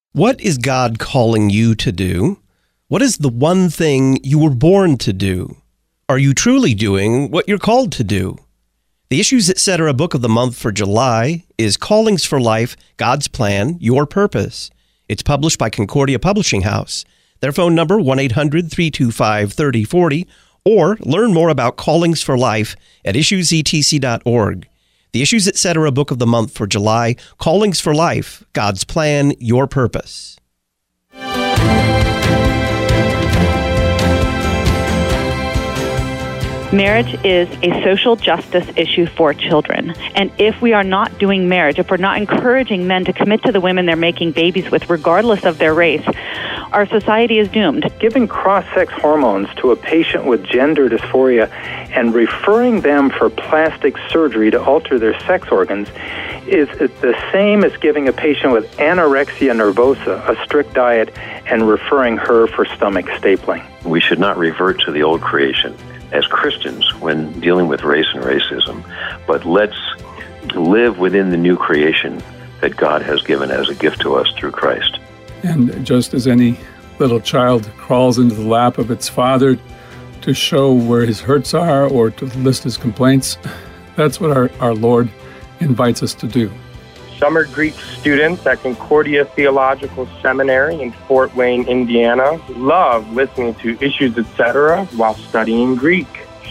What is God calling you to do? What is the one thing you were born to do? Are you truly doing what you're called to do? The Issues Etc. book of the month for July is Callings for Life, God's Plan, Your Purpose. It's published by Concordia Publishing House. Their phone number, 1-800-325-3040, or learn more about Callings for Life at issuesetc.org. The Issues Etc. book of the month for July, Callings for Life, God's Plan, Your Purpose. Marriage is a social justice issue for children. And if we are not doing marriage, if we're not encouraging men to commit to the women they're making babies with, regardless of their race, our society is doomed. Giving cross-sex hormones to a patient with gender dysphoria and referring them for plastic surgery to alter their sex organs is the same as giving a patient with anorexia nervosa a strict diet and referring her for stomach stapling. We should not revert to the old creation as Christians when dealing with race and racism, but let's live within the new creation that God has given as a gift to us through Christ. And just as any little child crawls into the lap of its father to show where his hurts are or to list his complaints, that's what our Lord invites us to do. Summer Greek students at Concordia Theological Seminary in Fort Wayne, Indiana, love listening to Issues Etc. while studying Greek.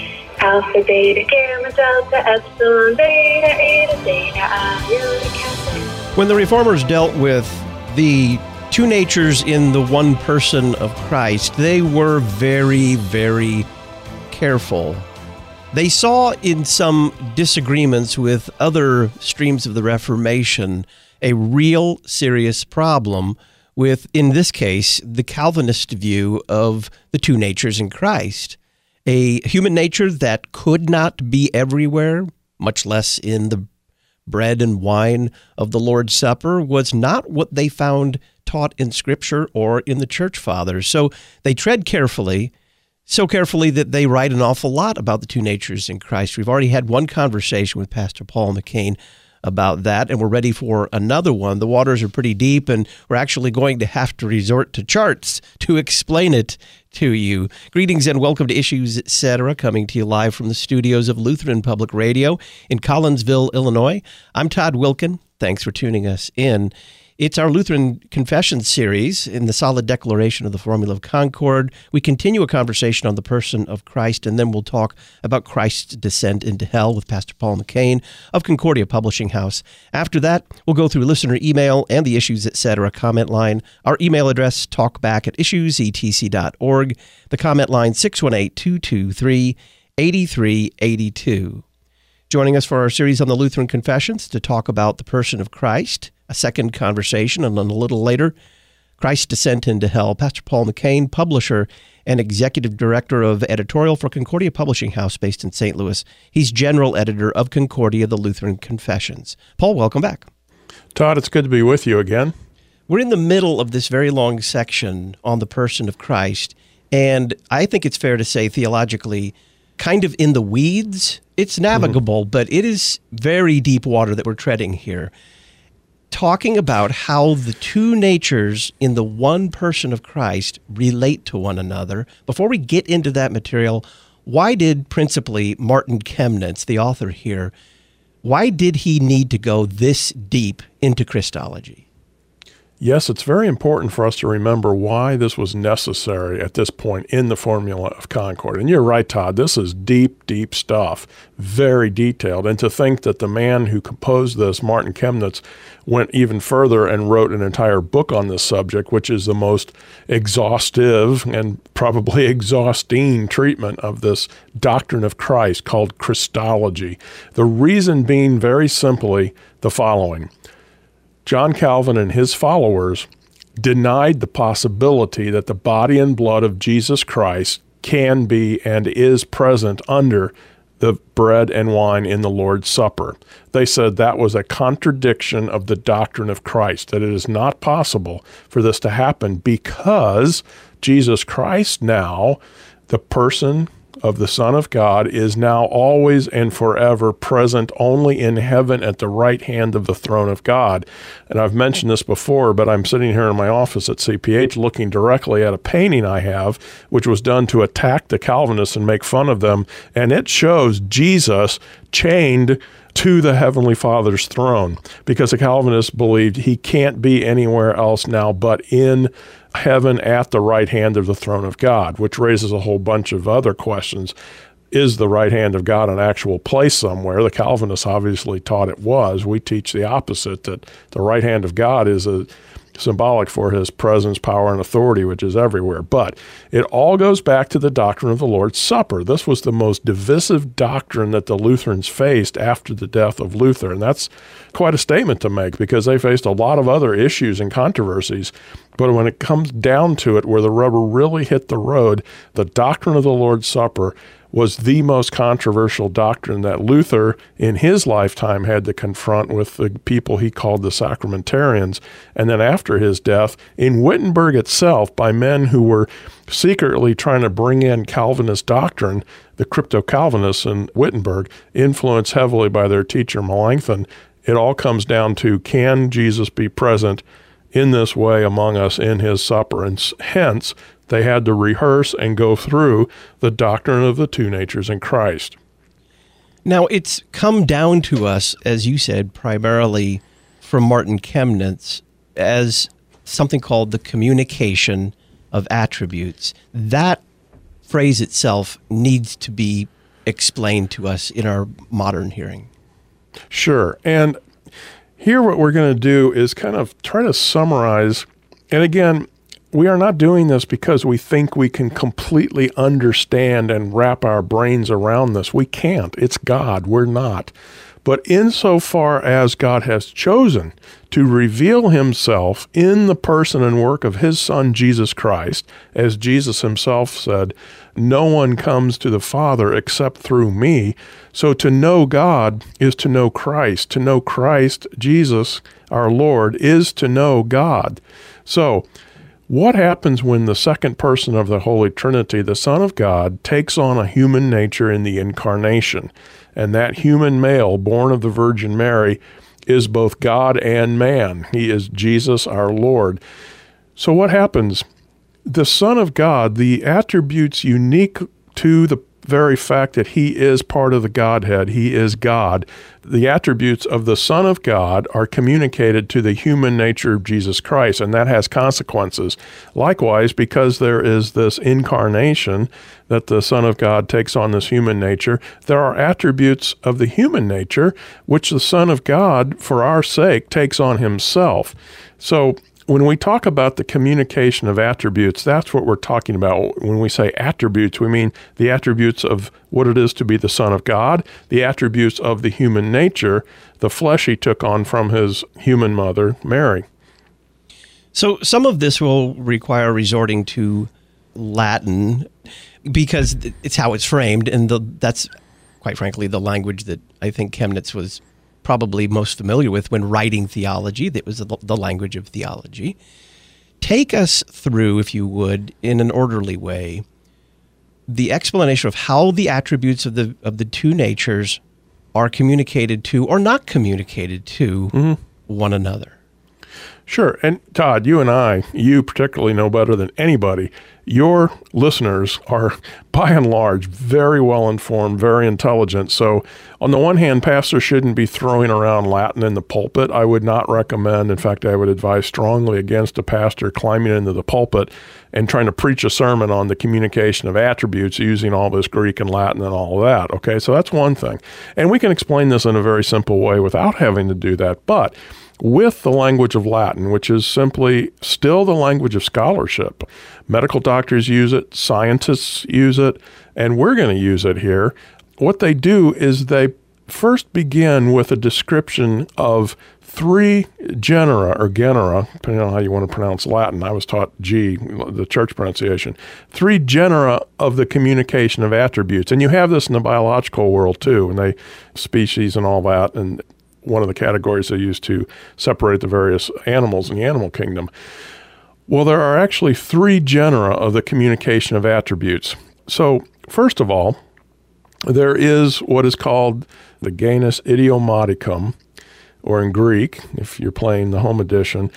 Alpha, beta, gamma, delta, epsilon, beta, eta, theta, iota, kappa. When the Reformers dealt with the two natures in the one person of Christ, they were very, very careful. They saw in some disagreements with other streams of the Reformation a real serious problem with, in this case, the Calvinist view of the two natures in Christ. A human nature that could not be everywhere, much less in the bread and wine of the Lord's Supper, was not what they found taught in Scripture or in the Church Fathers. So they tread carefully, so carefully that they write an awful lot about the two natures in Christ. We've already had one conversation with Pastor Paul McCain about that, and we're ready for another one. The waters are pretty deep, and we're actually going to have to resort to charts to explain it to you. Greetings and welcome to Issues Etc., coming to you live from the studios of Lutheran Public Radio in Collinsville, Illinois. I'm Todd Wilkin. Thanks for tuning us in. It's our Lutheran Confession series in the Solid Declaration of the Formula of Concord. We continue a conversation on the person of Christ, and then we'll talk about Christ's descent into hell with Pastor Paul McCain of Concordia Publishing House. After that, we'll go through listener email and the Issues Etc. comment line. Our email address, talkback@issuesetc.org. The comment line, 618-223-8382. Joining us for our series on the Lutheran Confessions to talk about the person of Christ, a second conversation, and then a little later, Christ's descent into hell, Pastor Paul McCain, publisher and executive director of editorial for Concordia Publishing House based in St. Louis. He's general editor of Concordia, the Lutheran Confessions. Paul, welcome back. Todd, it's good to be with you again. We're in the middle of this very long section on the person of Christ, and I think it's fair to say theologically, kind of in the weeds. It's navigable, but it is very deep water that we're treading here. Talking about how the two natures in the one person of Christ relate to one another. Before we get into that material, why did principally Martin Chemnitz, the author here, why did he need to go this deep into Christology? Yes, it's very important for us to remember why this was necessary at this point in the Formula of Concord. And you're right, Todd, this is deep, deep stuff, very detailed. And to think that the man who composed this, Martin Chemnitz, went even further and wrote an entire book on this subject, which is the most exhaustive and probably exhausting treatment of this doctrine of Christ called Christology. The reason being very simply the following. John Calvin and his followers denied the possibility that the body and blood of Jesus Christ can be and is present under the bread and wine in the Lord's Supper. They said that was a contradiction of the doctrine of Christ, that it is not possible for this to happen because Jesus Christ now, the person of the Son of God is now always and forever present only in heaven at the right hand of the throne of God. And I've mentioned this before, but I'm sitting here in my office at CPH looking directly at a painting I have, which was done to attack the Calvinists and make fun of them, and it shows Jesus chained to the Heavenly Father's throne, because the Calvinists believed he can't be anywhere else now but in heaven at the right hand of the throne of God, which raises a whole bunch of other questions. Is the right hand of God an actual place somewhere? The Calvinists obviously taught it was. We teach the opposite, that the right hand of God is symbolic for his presence, power, and authority, which is everywhere. But it all goes back to the doctrine of the Lord's Supper. This was the most divisive doctrine that the Lutherans faced after the death of Luther. And that's quite a statement to make, because they faced a lot of other issues and controversies. But when it comes down to it, where the rubber really hit the road, the doctrine of the Lord's Supper was the most controversial doctrine that Luther, in his lifetime, had to confront with the people he called the Sacramentarians. And then after his death, in Wittenberg itself, by men who were secretly trying to bring in Calvinist doctrine, the crypto-Calvinists in Wittenberg, influenced heavily by their teacher Melanchthon, it all comes down to, can Jesus be present in this way among us in his supper? And hence, they had to rehearse and go through the doctrine of the two natures in Christ. Now, it's come down to us, as you said, primarily from Martin Chemnitz, as something called the communication of attributes. That phrase itself needs to be explained to us in our modern hearing. Sure. And here what we're going to do is kind of try to summarize. And again, we are not doing this because we think we can completely understand and wrap our brains around this. We can't. It's God. We're not. But insofar as God has chosen to reveal himself in the person and work of his Son, Jesus Christ, as Jesus himself said, no one comes to the Father except through me. So to know God is to know Christ. To know Christ, Jesus, our Lord, is to know God. So what happens when the second person of the Holy Trinity, the Son of God, takes on a human nature in the incarnation? And that human male, born of the Virgin Mary, is both God and man. He is Jesus, our Lord. So what happens? The Son of God, the attributes unique to the very fact that he is part of the Godhead, he is God, the attributes of the Son of God are communicated to the human nature of Jesus Christ, and that has consequences. Likewise, because there is this incarnation that the Son of God takes on this human nature, there are attributes of the human nature which the Son of God, for our sake, takes on himself. So when we talk about the communication of attributes, that's what we're talking about. When we say attributes, we mean the attributes of what it is to be the Son of God, the attributes of the human nature, the flesh he took on from his human mother, Mary. So some of this will require resorting to Latin because it's how it's framed, and that's, quite frankly, the language that I think Chemnitz was probably most familiar with when writing theology. That was the language of theology. Take us through, if you would, in an orderly way, the explanation of how the attributes of the two natures are communicated to or not communicated to one another. Sure. And Todd, you and I, you particularly know better than anybody, your listeners are, by and large, very well informed, very intelligent. So on the one hand, pastors shouldn't be throwing around Latin in the pulpit. I would not recommend, in fact, I would advise strongly against a pastor climbing into the pulpit and trying to preach a sermon on the communication of attributes using all this Greek and Latin and all of that. Okay, so that's one thing. And we can explain this in a very simple way without having to do that. But with the language of Latin, which is simply still the language of scholarship. Medical doctors use it, scientists use it, and we're going to use it here. What they do is they first begin with a description of three genera, or genera, depending on how you want to pronounce Latin. I was taught G, the church pronunciation. Three genera of the communication of attributes. And you have this in the biological world too, and species and all that, and one of the categories they use to separate the various animals in the animal kingdom. Well, there are actually three genera of the communication of attributes. So First of all, there is what is called the genus idiomaticum, or in Greek, if you're playing the home edition,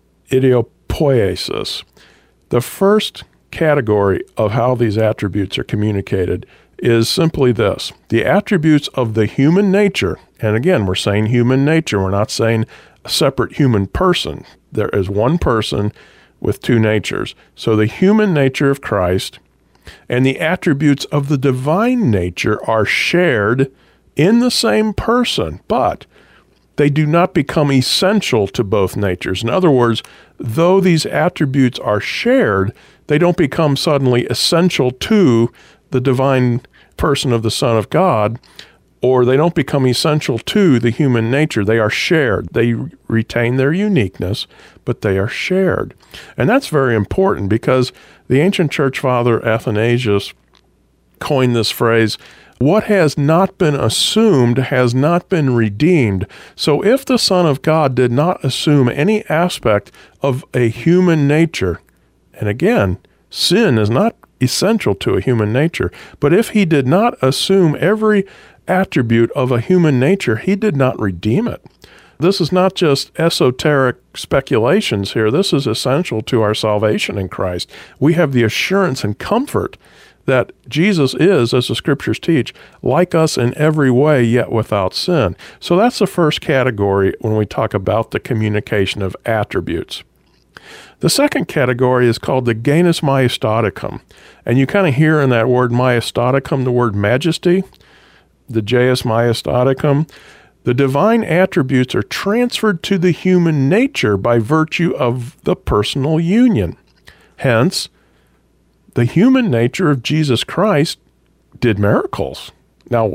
idiopoiesis. The first category of how these attributes are communicated is simply this: the attributes of the human nature, and again, we're saying human nature, we're not saying a separate human person. There is one person with two natures. So the human nature of Christ and the attributes of the divine nature are shared in the same person, but they do not become essential to both natures. In other words, though these attributes are shared, they don't become suddenly essential to the divine person of the Son of God, or they don't become essential to the human nature. They are shared. They retain their uniqueness, but they are shared. And that's very important because the ancient church father Athanasius coined this phrase, what has not been assumed has not been redeemed. So if the Son of God did not assume any aspect of a human nature, and again, sin is not essential to a human nature, but if he did not assume every attribute of a human nature, he did not redeem it. This is not just esoteric speculations here. This is essential to our salvation in Christ. We have the assurance and comfort that Jesus is, as the scriptures teach, like us in every way, yet without sin. So that's the first category when we talk about the communication of attributes. The second category is called the genus majestaticum. And you kind of hear in that word majestaticum the word majesty, the genus majestaticum. The divine attributes are transferred to the human nature by virtue of the personal union. Hence, the human nature of Jesus Christ did miracles. Now,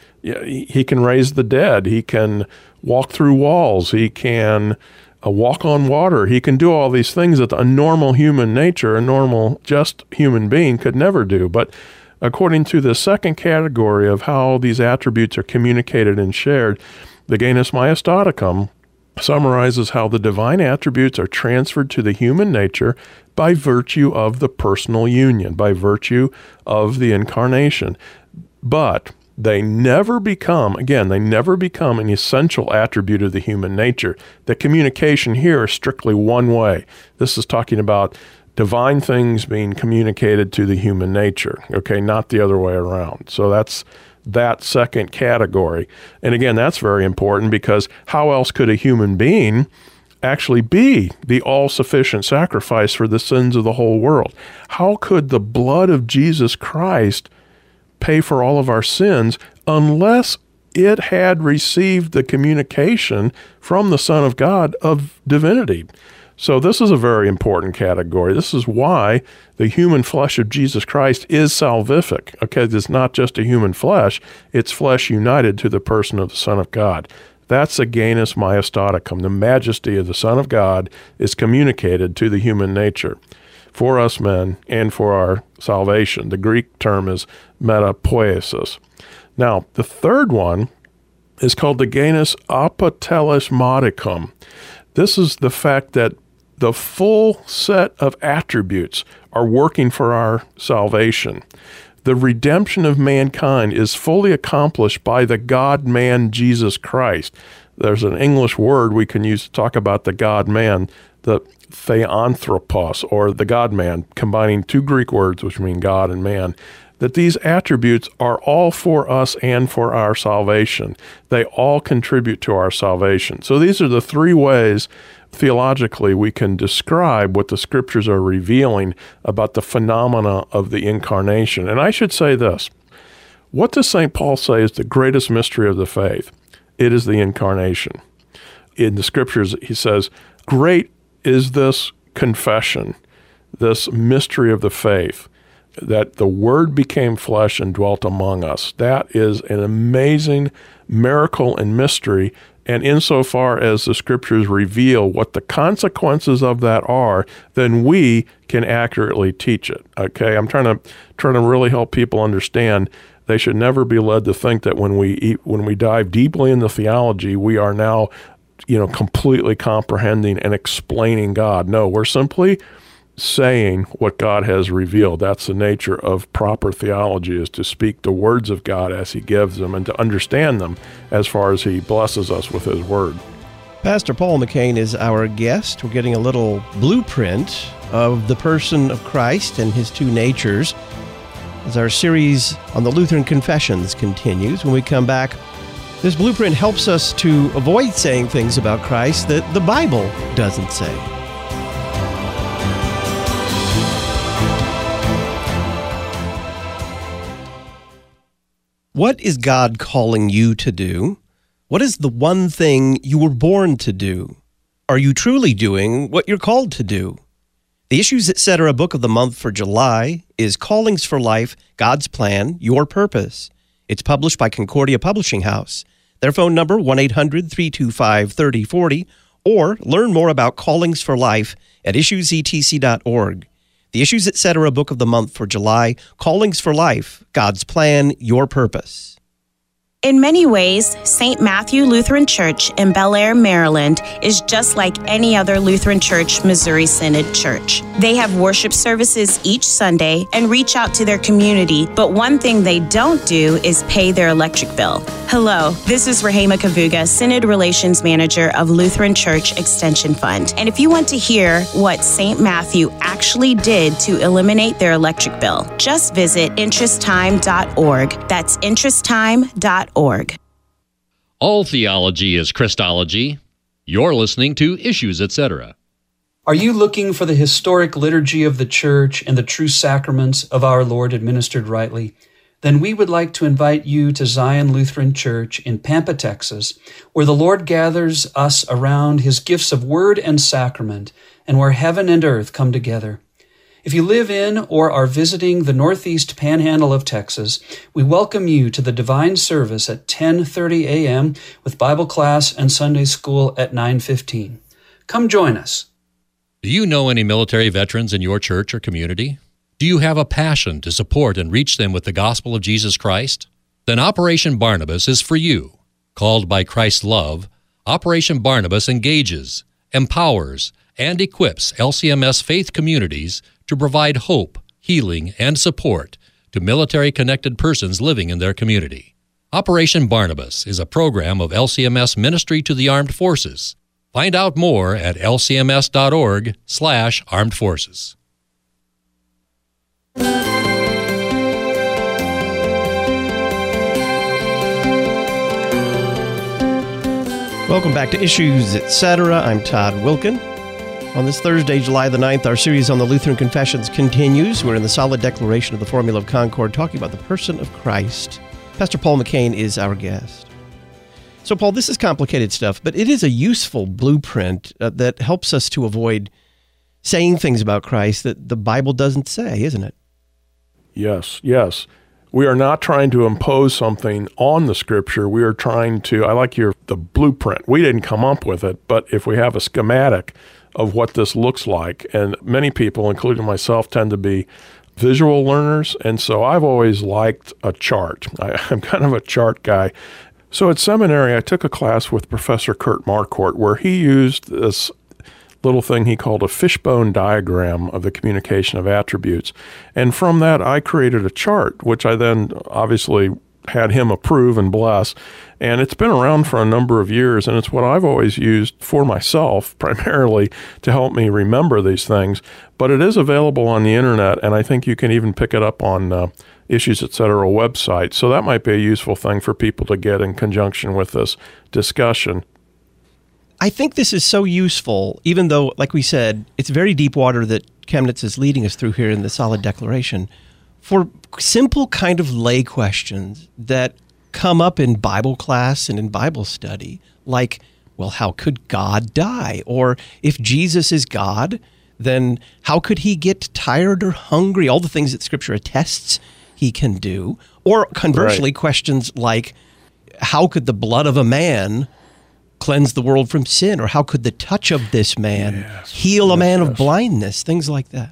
he can raise the dead. He can walk through walls. He can walk on water. He can do all these things that a normal human nature, a normal, just human being could never do. But according to the second category of how these attributes are communicated and shared, the genus majestaticum summarizes how the divine attributes are transferred to the human nature by virtue of the personal union, by virtue of the incarnation. But they never become an essential attribute of the human nature. The communication here is strictly one way. This is talking about divine things being communicated to the human nature, okay, not the other way around. So that's that second category. And again, that's very important because how else could a human being actually be the all-sufficient sacrifice for the sins of the whole world? How could the blood of Jesus Christ pay for all of our sins unless it had received the communication from the Son of God of divinity? So this is a very important category. This is why the human flesh of Jesus Christ is salvific. Okay, it's not just a human flesh, it's flesh united to the person of the Son of God. That's a genus majestaticum. The majesty of the Son of God is communicated to the human nature for us men and for our salvation. The Greek term is metapoiesis. Now, the third one is called the genus apotelesmaticum. This is the fact that the full set of attributes are working for our salvation. The redemption of mankind is fully accomplished by the God-man Jesus Christ. There's an English word we can use to talk about the God-man, the theanthropos, or the God-man, combining two Greek words which mean God and man, that these attributes are all for us and for our salvation. They all contribute to our salvation. So these are the three ways theologically we can describe what the scriptures are revealing about the phenomena of the incarnation. And I should say this, what does St. Paul say is the greatest mystery of the faith? It is the incarnation. In the scriptures, he says, great is this confession, this mystery of the faith, that the Word became flesh and dwelt among us. That is an amazing miracle and mystery. And insofar as the scriptures reveal what the consequences of that are, then we can accurately teach it. Okay, I'm trying to really help people understand. They should never be led to think that when we dive deeply into theology, we are now, completely comprehending and explaining God. No, we're simply saying what God has revealed. That's the nature of proper theology, is to speak the words of God as he gives them and to understand them as far as he blesses us with his word. Pastor Paul McCain is our guest. We're getting a little blueprint of the person of Christ and his two natures as our series on the Lutheran Confessions continues. When we come back, this blueprint helps us to avoid saying things about Christ that the Bible doesn't say. What is God calling you to do? What is the one thing you were born to do? Are you truly doing what you're called to do? The Issues Etc. book of the month for July is Callings for Life, God's Plan, Your Purpose. It's published by Concordia Publishing House. Their phone number, 1-800-325-3040, or learn more about Callings for Life at issuesetc.org. The Issues Etc. book of the month for July, Callings for Life, God's Plan, Your Purpose. In many ways, St. Matthew Lutheran Church in Bel Air, Maryland is just like any other Lutheran Church Missouri Synod church. They have worship services each Sunday and reach out to their community, but one thing they don't do is pay their electric bill. Hello, this is Rahema Kavuga, Synod Relations Manager of Lutheran Church Extension Fund. And if you want to hear what St. Matthew actually did to eliminate their electric bill, just visit interesttime.org. That's interesttime.org. All theology is Christology. You're listening to Issues Etc. Are you looking for the historic liturgy of the Church and the true sacraments of our Lord administered rightly? Then we would like to invite you to Zion Lutheran Church in Pampa, Texas, where the Lord gathers us around his gifts of word and sacrament, and where heaven and earth come together. If you live in or are visiting the northeast panhandle of Texas, we welcome you to the divine service at 10:30 a.m. with Bible class and Sunday school at 9:15. Come join us. Do you know any military veterans in your church or community? Do you have a passion to support and reach them with the gospel of Jesus Christ? Then Operation Barnabas is for you. Called by Christ's love, Operation Barnabas engages, empowers, and equips LCMS faith communities to provide hope, healing, and support to military-connected persons living in their community. Operation Barnabas is a program of LCMS Ministry to the Armed Forces. Find out more at lcms.org/armed forces. Welcome back to Issues Etc. I'm Todd Wilkin. On this Thursday, July the 9th, our series on the Lutheran Confessions continues. We're in the solid declaration of the Formula of Concord, talking about the person of Christ. Pastor Paul McCain is our guest. So, Paul, this is complicated stuff, but it is a useful blueprint that helps us to avoid saying things about Christ that the Bible doesn't say, isn't it? Yes. We are not trying to impose something on the Scripture. We are trying to, I like the blueprint. We didn't come up with it, but if we have a schematic of what this looks like, and many people, including myself, tend to be visual learners, and so I've always liked a chart. I'm kind of a chart guy. So at seminary, I took a class with Professor Kurt Marquardt where he used this little thing he called a fishbone diagram of the communication of attributes. And from that, I created a chart, which I then obviously had him approve and bless. And it's been around for a number of years, and it's what I've always used for myself, primarily to help me remember these things. But it is available on the internet, and I think you can even pick it up on Issues Etc. website. So that might be a useful thing for people to get in conjunction with this discussion. I think this is so useful, even though, like we said, it's very deep water that Chemnitz is leading us through here in the Solid Declaration, for simple kind of lay questions that come up in Bible class and in Bible study, like, well, how could God die? Or if Jesus is God, then how could he get tired or hungry? All the things that Scripture attests he can do. Or conversely, questions like, how could the blood of a man cleanse the world from sin? Or how could the touch of this man heal a man of blindness? Things like that.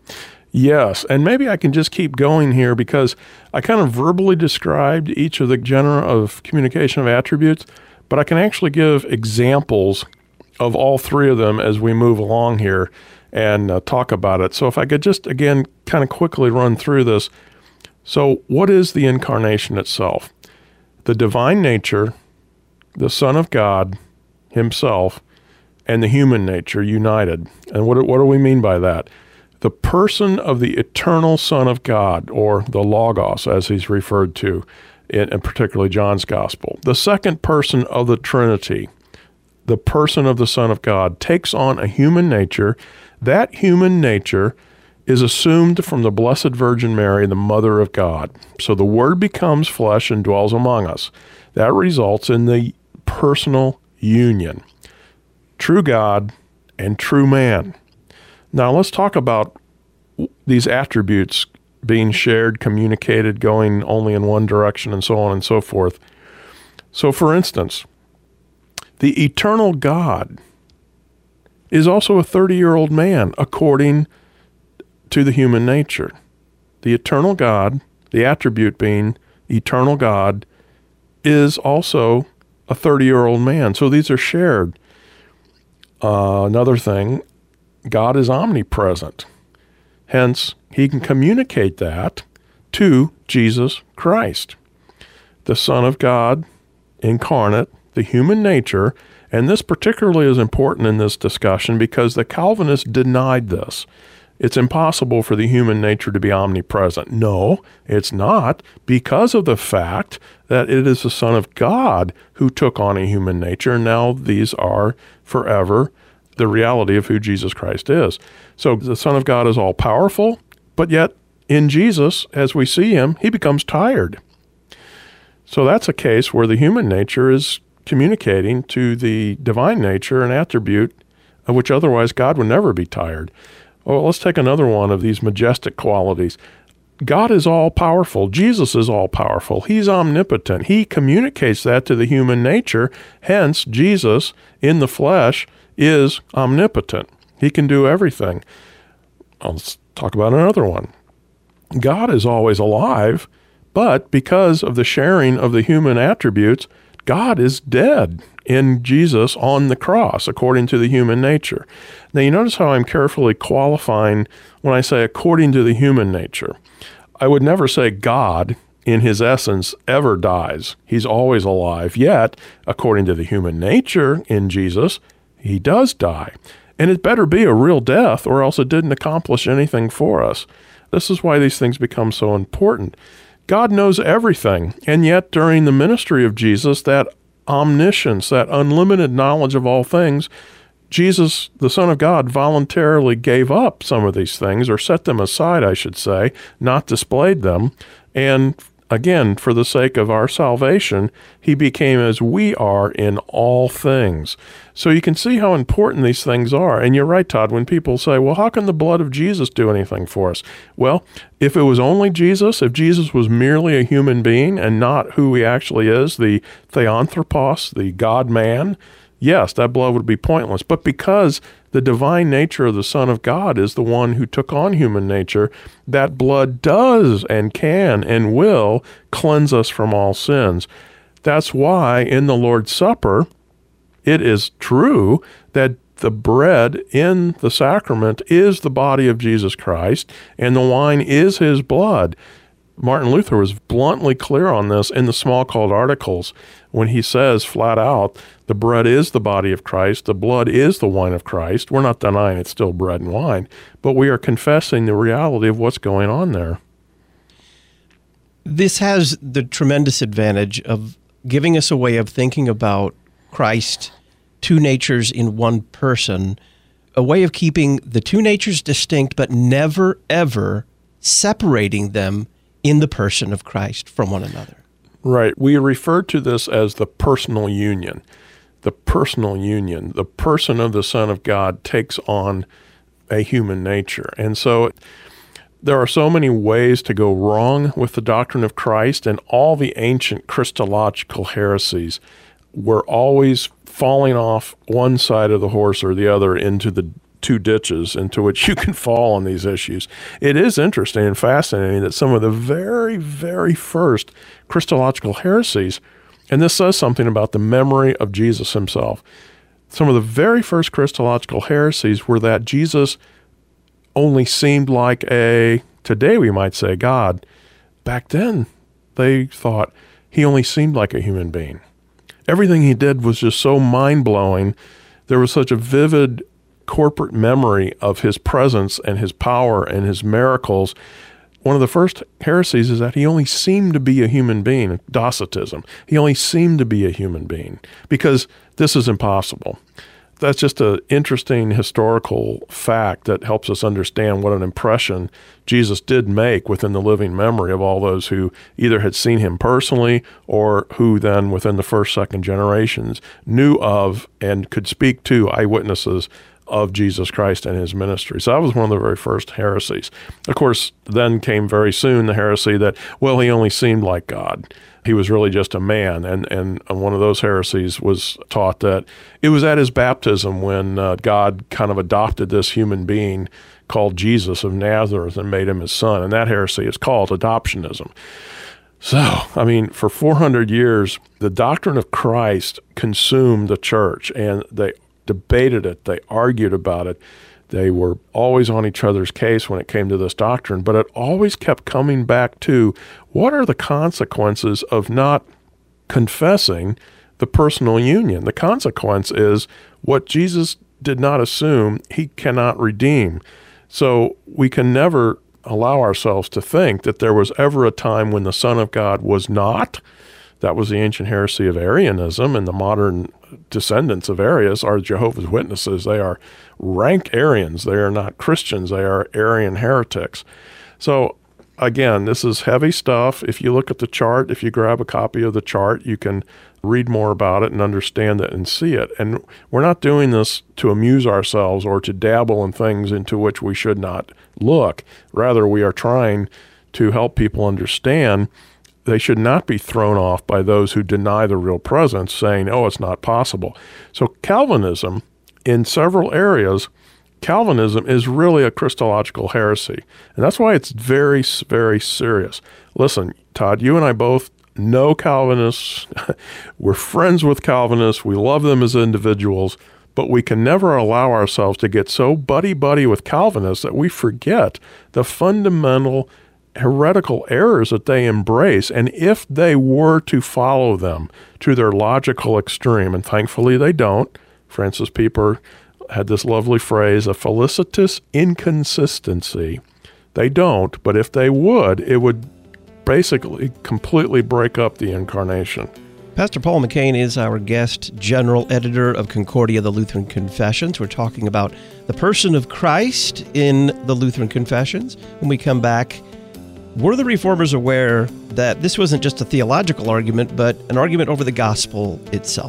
Yes, and maybe I can just keep going here because I kind of verbally described each of the genera of communication of attributes, but I can actually give examples of all three of them as we move along here. and talk about it. So if I could just, again, kind of quickly run through this. So what is the incarnation itself? The divine nature, the Son of God himself, and the human nature united. And what do we mean by that? The person of the eternal Son of God, or the Logos, as he's referred to, in particularly John's Gospel. The second person of the Trinity, the person of the Son of God, takes on a human nature. That human nature is assumed from the Blessed Virgin Mary, the Mother of God. So the Word becomes flesh and dwells among us. That results in the personal union. True God and true man. Now let's talk about these attributes being shared, communicated, going only in one direction, and so on and so forth. So for instance, the eternal God is also a 30-year-old man according to the human nature. The eternal God, the attribute being eternal God, is also a 30-year-old man. So these are shared. Another thing, God is omnipresent. Hence, he can communicate that to Jesus Christ, the Son of God incarnate, the human nature. And this particularly is important in this discussion because the Calvinists denied this. It's impossible for the human nature to be omnipresent. No, it's not, because of the fact that it is the Son of God who took on a human nature. And now these are forever the reality of who Jesus Christ is. So the Son of God is all-powerful, but yet in Jesus, as we see him, he becomes tired. So that's a case where the human nature is communicating to the divine nature an attribute of which otherwise God would never be tired. Well, let's take another one of these majestic qualities. God is all-powerful. Jesus is all-powerful. He's omnipotent. He communicates that to the human nature. Hence, Jesus in the flesh is omnipotent. He can do everything. Let's talk about another one. God is always alive, but because of the sharing of the human attributes, God is dead in Jesus on the cross, according to the human nature. Now, you notice how I'm carefully qualifying when I say according to the human nature. I would never say God, in his essence, ever dies. He's always alive. Yet, according to the human nature in Jesus, he does die. And it better be a real death, or else it didn't accomplish anything for us. This is why these things become so important. God knows everything, and yet during the ministry of Jesus, that omniscience, that unlimited knowledge of all things, Jesus, the Son of God, voluntarily gave up some of these things, or set them aside, I should say, not displayed them, and again, for the sake of our salvation, he became as we are in all things. So you can see how important these things are. And you're right, Todd, when people say, well, how can the blood of Jesus do anything for us? Well, if it was only Jesus, if Jesus was merely a human being and not who he actually is, the theanthropos, the God-man, yes, that blood would be pointless. But because the divine nature of the Son of God is the one who took on human nature, that blood does and can and will cleanse us from all sins. That's why in the Lord's Supper, it is true that the bread in the sacrament is the body of Jesus Christ, and the wine is his blood. Martin Luther was bluntly clear on this in the Smalcald Articles when he says flat out, the bread is the body of Christ, the blood is the wine of Christ. We're not denying it's still bread and wine, but we are confessing the reality of what's going on there. This has the tremendous advantage of giving us a way of thinking about Christ, two natures in one person, a way of keeping the two natures distinct, but never, ever separating them in the person of Christ from one another. Right. We refer to this as the personal union. The personal union. The person of the Son of God takes on a human nature. And so there are so many ways to go wrong with the doctrine of Christ, and all the ancient Christological heresies were always falling off one side of the horse or the other into the two ditches into which you can fall on these issues. It is interesting and fascinating that some of the very, very first Christological heresies, and this says something about the memory of Jesus himself, some of the very first Christological heresies were that Jesus only seemed like today we might say God. Back then, they thought he only seemed like a human being. Everything he did was just so mind-blowing. There was such a vivid corporate memory of his presence and his power and his miracles. One of the first heresies is that he only seemed to be a human being, Docetism. He only seemed to be a human being because this is impossible. That's just an interesting historical fact that helps us understand what an impression Jesus did make within the living memory of all those who either had seen him personally or who then within the first, second generations knew of and could speak to eyewitnesses of Jesus Christ and his ministry. So that was one of the very first heresies. Of course, then came very soon the heresy that, well, he only seemed like God. He was really just a man. And one of those heresies was taught that it was at his baptism when God kind of adopted this human being called Jesus of Nazareth and made him his son. And that heresy is called adoptionism. So, I mean, for 400 years, the doctrine of Christ consumed the church, and they debated it, they argued about it. They were always on each other's case when it came to this doctrine, but it always kept coming back to what are the consequences of not confessing the personal union? The consequence is what Jesus did not assume, he cannot redeem. So we can never allow ourselves to think that there was ever a time when the Son of God was not. That was the ancient heresy of Arianism, and the modern descendants of Arius are Jehovah's Witnesses. They are rank Arians. They are not Christians. They are Arian heretics. So again, this is heavy stuff. If you look at the chart, if you grab a copy of the chart, you can read more about it and understand it and see it. And we're not doing this to amuse ourselves or to dabble in things into which we should not look. Rather, we are trying to help people understand they should not be thrown off by those who deny the real presence, saying, oh, it's not possible. So Calvinism, in several areas, Calvinism is really a Christological heresy. And that's why it's very, very serious. Listen, Todd, you and I both know Calvinists. We're friends with Calvinists. We love them as individuals. But we can never allow ourselves to get so buddy-buddy with Calvinists that we forget the fundamental heretical errors that they embrace. And if they were to follow them to their logical extreme, and thankfully they don't, Francis Pieper had this lovely phrase, a felicitous inconsistency. They don't, but if they would, it would basically completely break up the incarnation. Pastor Paul McCain is our guest general editor of Concordia, the Lutheran Confessions. We're talking about the person of Christ in the Lutheran Confessions. When we come back, were the Reformers aware that this wasn't just a theological argument, but an argument over the gospel itself?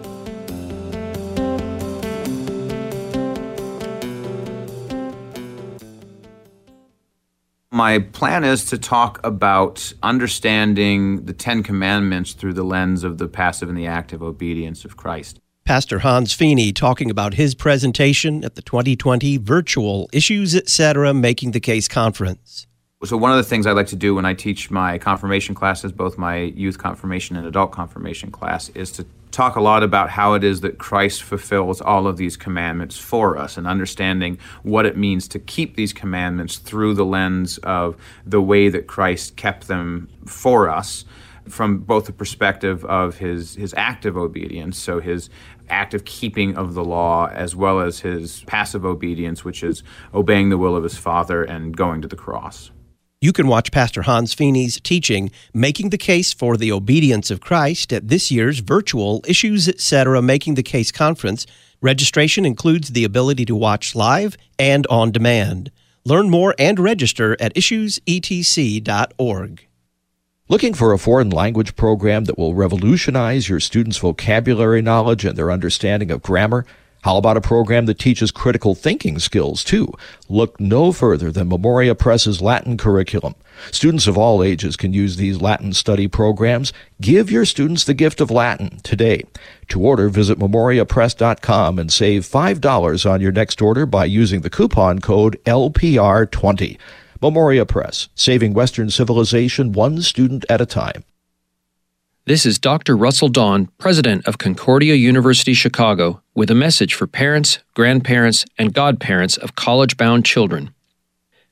My plan is to talk about understanding the Ten Commandments through the lens of the passive and the active obedience of Christ. Pastor Hans Feeney talking about his presentation at the 2020 virtual Issues, Etc. Making the Case Conference. So one of the things I like to do when I teach my confirmation classes, both my youth confirmation and adult confirmation class, is to talk a lot about how it is that Christ fulfills all of these commandments for us and understanding what it means to keep these commandments through the lens of the way that Christ kept them for us from both the perspective of his active obedience, so his active keeping of the law, as well as his passive obedience, which is obeying the will of his Father and going to the cross. You can watch Pastor Hans Feeney's teaching, Making the Case for the Obedience of Christ, at this year's virtual Issues, Etc. Making the Case Conference. Registration includes the ability to watch live and on demand. Learn more and register at issuesetc.org. Looking for a foreign language program that will revolutionize your students' vocabulary knowledge and their understanding of grammar? How about a program that teaches critical thinking skills, too? Look no further than Memoria Press's Latin curriculum. Students of all ages can use these Latin study programs. Give your students the gift of Latin today. To order, visit memoriapress.com and save $5 on your next order by using the coupon code LPR20. Memoria Press, saving Western civilization one student at a time. This is Dr. Russell Dawn, president of Concordia University Chicago, with a message for parents, grandparents, and godparents of college-bound children.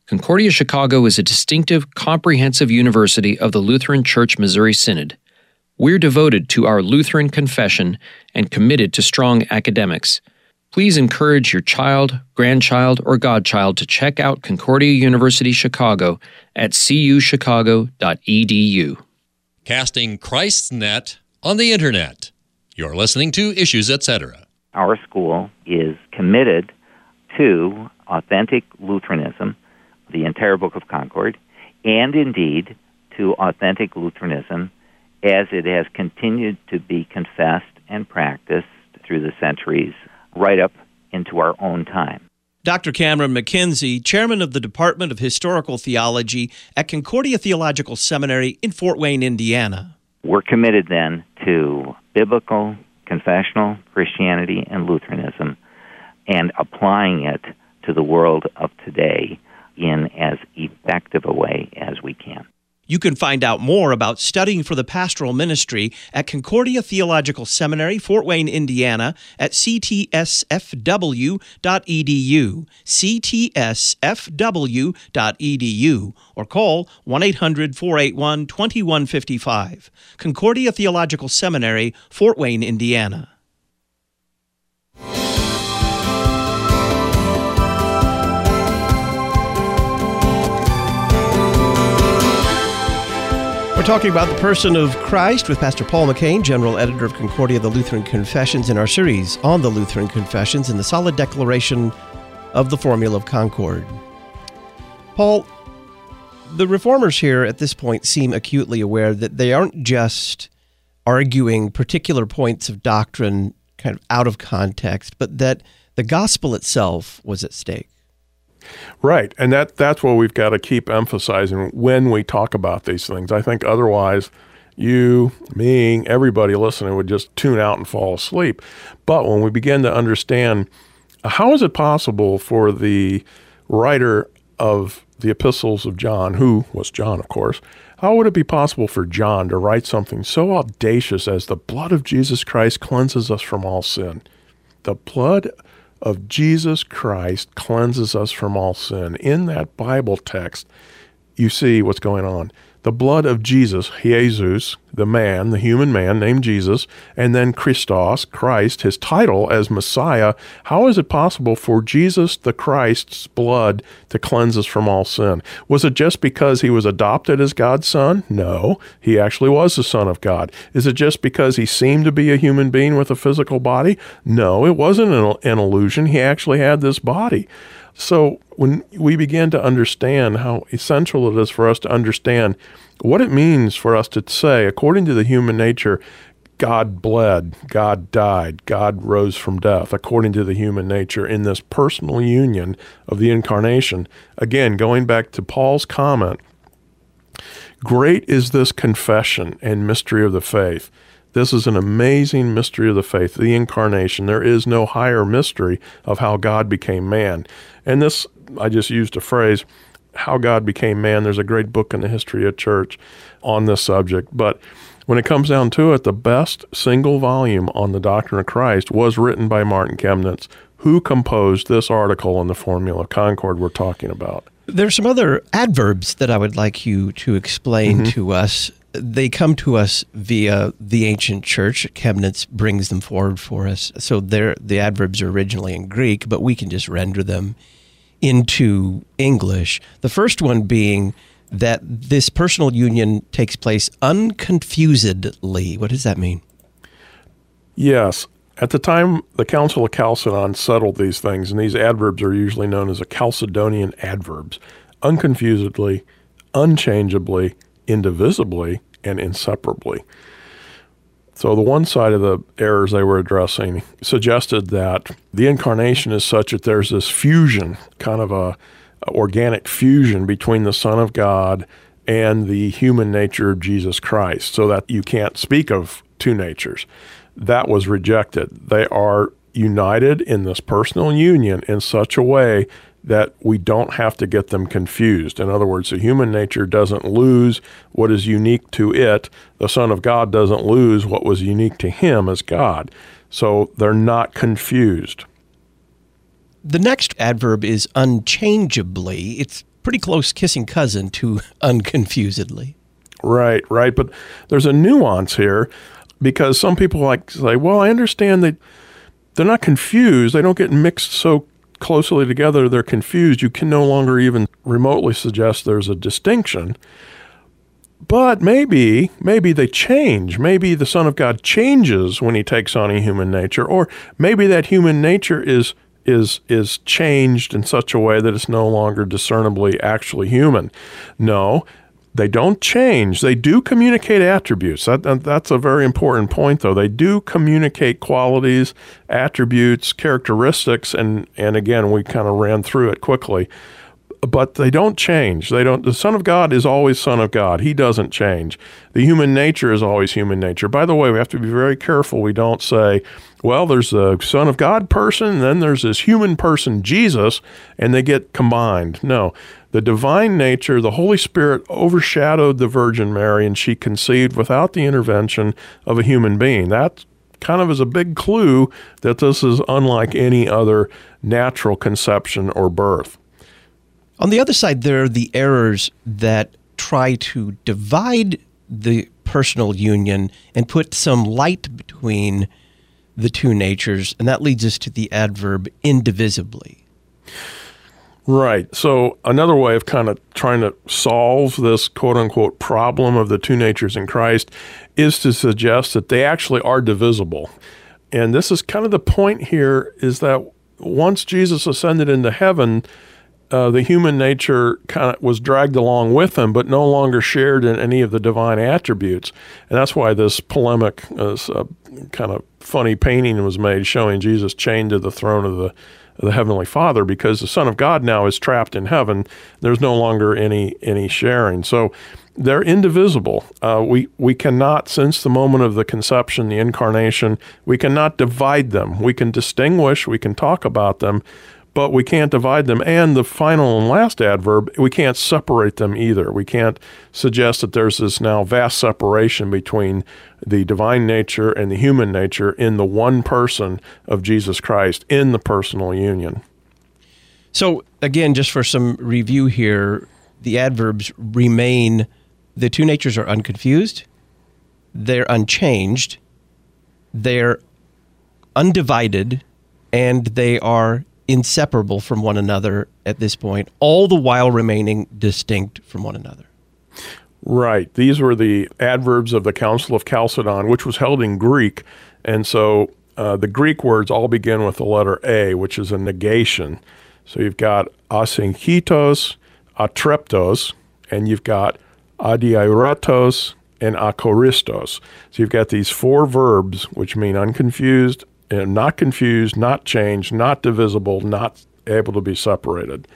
Concordia Chicago is a distinctive, comprehensive university of the Lutheran Church Missouri Synod. We're devoted to our Lutheran confession and committed to strong academics. Please encourage your child, grandchild, or godchild to check out Concordia University Chicago at cuchicago.edu. Casting Christ's net on the Internet. You're listening to Issues, Etc. Our school is committed to authentic Lutheranism, the entire Book of Concord, and indeed to authentic Lutheranism as it has continued to be confessed and practiced through the centuries, right up into our own time. Dr. Cameron McKenzie, chairman of the Department of Historical Theology at Concordia Theological Seminary in Fort Wayne, Indiana. We're committed then to biblical, confessional Christianity and Lutheranism and applying it to the world of today in as effective a way as we can. You can find out more about studying for the pastoral ministry at Concordia Theological Seminary, Fort Wayne, Indiana, at ctsfw.edu, ctsfw.edu, or call 1-800-481-2155. Concordia Theological Seminary, Fort Wayne, Indiana. We're talking about the person of Christ with Pastor Paul McCain, General Editor of Concordia, the Lutheran Confessions, in our series on the Lutheran Confessions and the solid declaration of the Formula of Concord. Paul, the Reformers here at this point seem acutely aware that they aren't just arguing particular points of doctrine kind of out of context, but that the gospel itself was at stake. Right, and that's what we've got to keep emphasizing when we talk about these things. I think otherwise you, me, everybody listening would just tune out and fall asleep. But when we begin to understand how is it possible for the writer of the epistles of John, who was John, of course, how would it be possible for John to write something so audacious as the blood of Jesus Christ cleanses us from all sin? The blood of Jesus Christ cleanses us from all sin. In that Bible text, you see what's going on. The blood of Jesus, Jesus, the man, the human man named Jesus, and then Christos, Christ, his title as Messiah. How is it possible for Jesus the Christ's blood to cleanse us from all sin? Was it just because he was adopted as God's son? No, he actually was the Son of God. Is it just because he seemed to be a human being with a physical body? No, it wasn't an illusion. He actually had this body. So when we begin to understand how essential it is for us to understand what it means for us to say, according to the human nature, God bled, God died, God rose from death, according to the human nature in this personal union of the incarnation. Again, going back to Paul's comment, great is this confession and mystery of the faith. This is an amazing mystery of the faith, the incarnation. There is no higher mystery of how God became man. And this, I just used a phrase, how God became man. There's a great book in the history of church on this subject. But when it comes down to it, the best single volume on the doctrine of Christ was written by Martin Chemnitz, who composed this article on the Formula of Concord we're talking about. There's some other adverbs that I would like you to explain to us. They come to us via the ancient church. Chemnitz brings them forward for us. So the adverbs are originally in Greek, but we can just render them into English. The first one being that this personal union takes place unconfusedly. What does that mean? Yes. At the time, the Council of Chalcedon settled these things, and these adverbs are usually known as the Chalcedonian adverbs: unconfusedly, unchangeably, indivisibly, and inseparably. So the one side of the errors they were addressing suggested that the incarnation is such that there's this fusion, kind of a organic fusion between the Son of God and the human nature of Jesus Christ, so that you can't speak of two natures. That was rejected. They are united in this personal union in such a way that we don't have to get them confused. In other words, the human nature doesn't lose what is unique to it. The Son of God doesn't lose what was unique to him as God. So they're not confused. The next adverb is unchangeably. It's pretty close kissing cousin to unconfusedly. Right. But there's a nuance here, because some people like to say, well, I understand that they're not confused. They don't get mixed so closely together. They're confused. You can no longer even remotely suggest there's a distinction. But maybe they change. Maybe the Son of God changes when he takes on a human nature, or maybe that human nature is changed in such a way that it's no longer discernibly actually human. No, they don't change. They do communicate attributes. That's a very important point, though. They do communicate qualities, attributes, characteristics, and again, we kind of ran through it quickly. But they don't change. The Son of God is always Son of God. He doesn't change. The human nature is always human nature. By the way, we have to be very careful. We don't say, well, there's a Son of God person, and then there's this human person, Jesus, and they get combined. No. The divine nature, the Holy Spirit overshadowed the Virgin Mary, and she conceived without the intervention of a human being. That kind of is a big clue that this is unlike any other natural conception or birth. On the other side, there are the errors that try to divide the personal union and put some light between the two natures, and that leads us to the adverb indivisibly. Right. So another way of kind of trying to solve this quote-unquote problem of the two natures in Christ is to suggest that they actually are divisible. And this is kind of the point here, is that once Jesus ascended into heaven, the human nature kind of was dragged along with him, but no longer shared in any of the divine attributes. And that's why this polemic, this kind of funny painting was made showing Jesus chained to the throne of the Heavenly Father, because the Son of God now is trapped in heaven. There's no longer any sharing. So they're indivisible. We cannot, since the moment of the conception, the incarnation, we cannot divide them. We can distinguish, we can talk about them, but we can't divide them. And the final and last adverb, we can't separate them either. We can't suggest that there's this now vast separation between the divine nature and the human nature in the one person of Jesus Christ, in the personal union. So again, just for some review here, the adverbs remain, the two natures are unconfused, they're unchanged, they're undivided, and they are inseparable from one another at this point, all the while remaining distinct from one another. Right. These were the adverbs of the Council of Chalcedon, which was held in Greek. And so the Greek words all begin with the letter A, which is a negation. So you've got asynchitos, atreptos, and you've got adiairatos and akoristos. So you've got these four verbs, which mean unconfused, and not confused, not changed, not divisible, not able to be separated.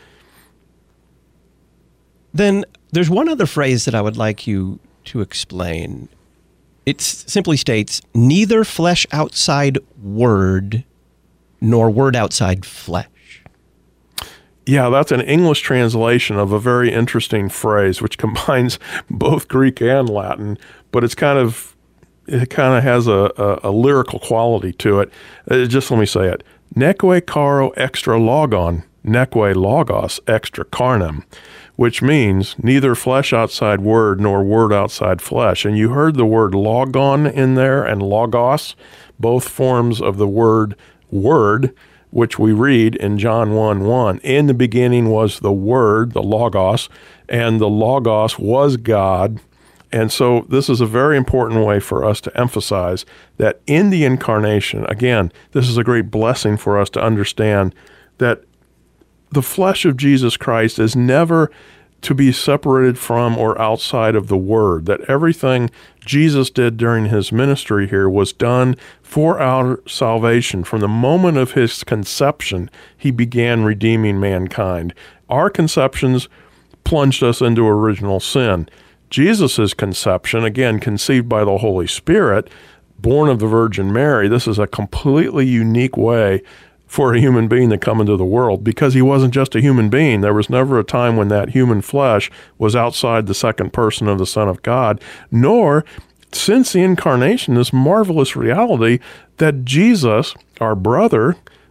Then there's one other phrase that I would like you to explain. It simply states, neither flesh outside word, nor word outside flesh. Yeah, that's an English translation of a very interesting phrase, which combines both Greek and Latin, but it kind of has a lyrical quality to it. Just let me say it. Neque caro extra logon, neque logos extra carnem, which means neither flesh outside word nor word outside flesh. And you heard the word logon in there and logos, both forms of the word, which we read in John 1:1. In the beginning was the Word, the logos, and the logos was God. And so this is a very important way for us to emphasize that in the incarnation, again, this is a great blessing for us to understand that the flesh of Jesus Christ is never to be separated from or outside of the Word, that everything Jesus did during his ministry here was done for our salvation. From the moment of his conception, he began redeeming mankind. Our conceptions plunged us into original sin. Jesus' conception, again, conceived by the Holy Spirit, born of the Virgin Mary, this is a completely unique way for a human being to come into the world, because he wasn't just a human being. There was never a time when that human flesh was outside the second person of the Son of God, nor, since the incarnation, this marvelous reality that Jesus, our brother,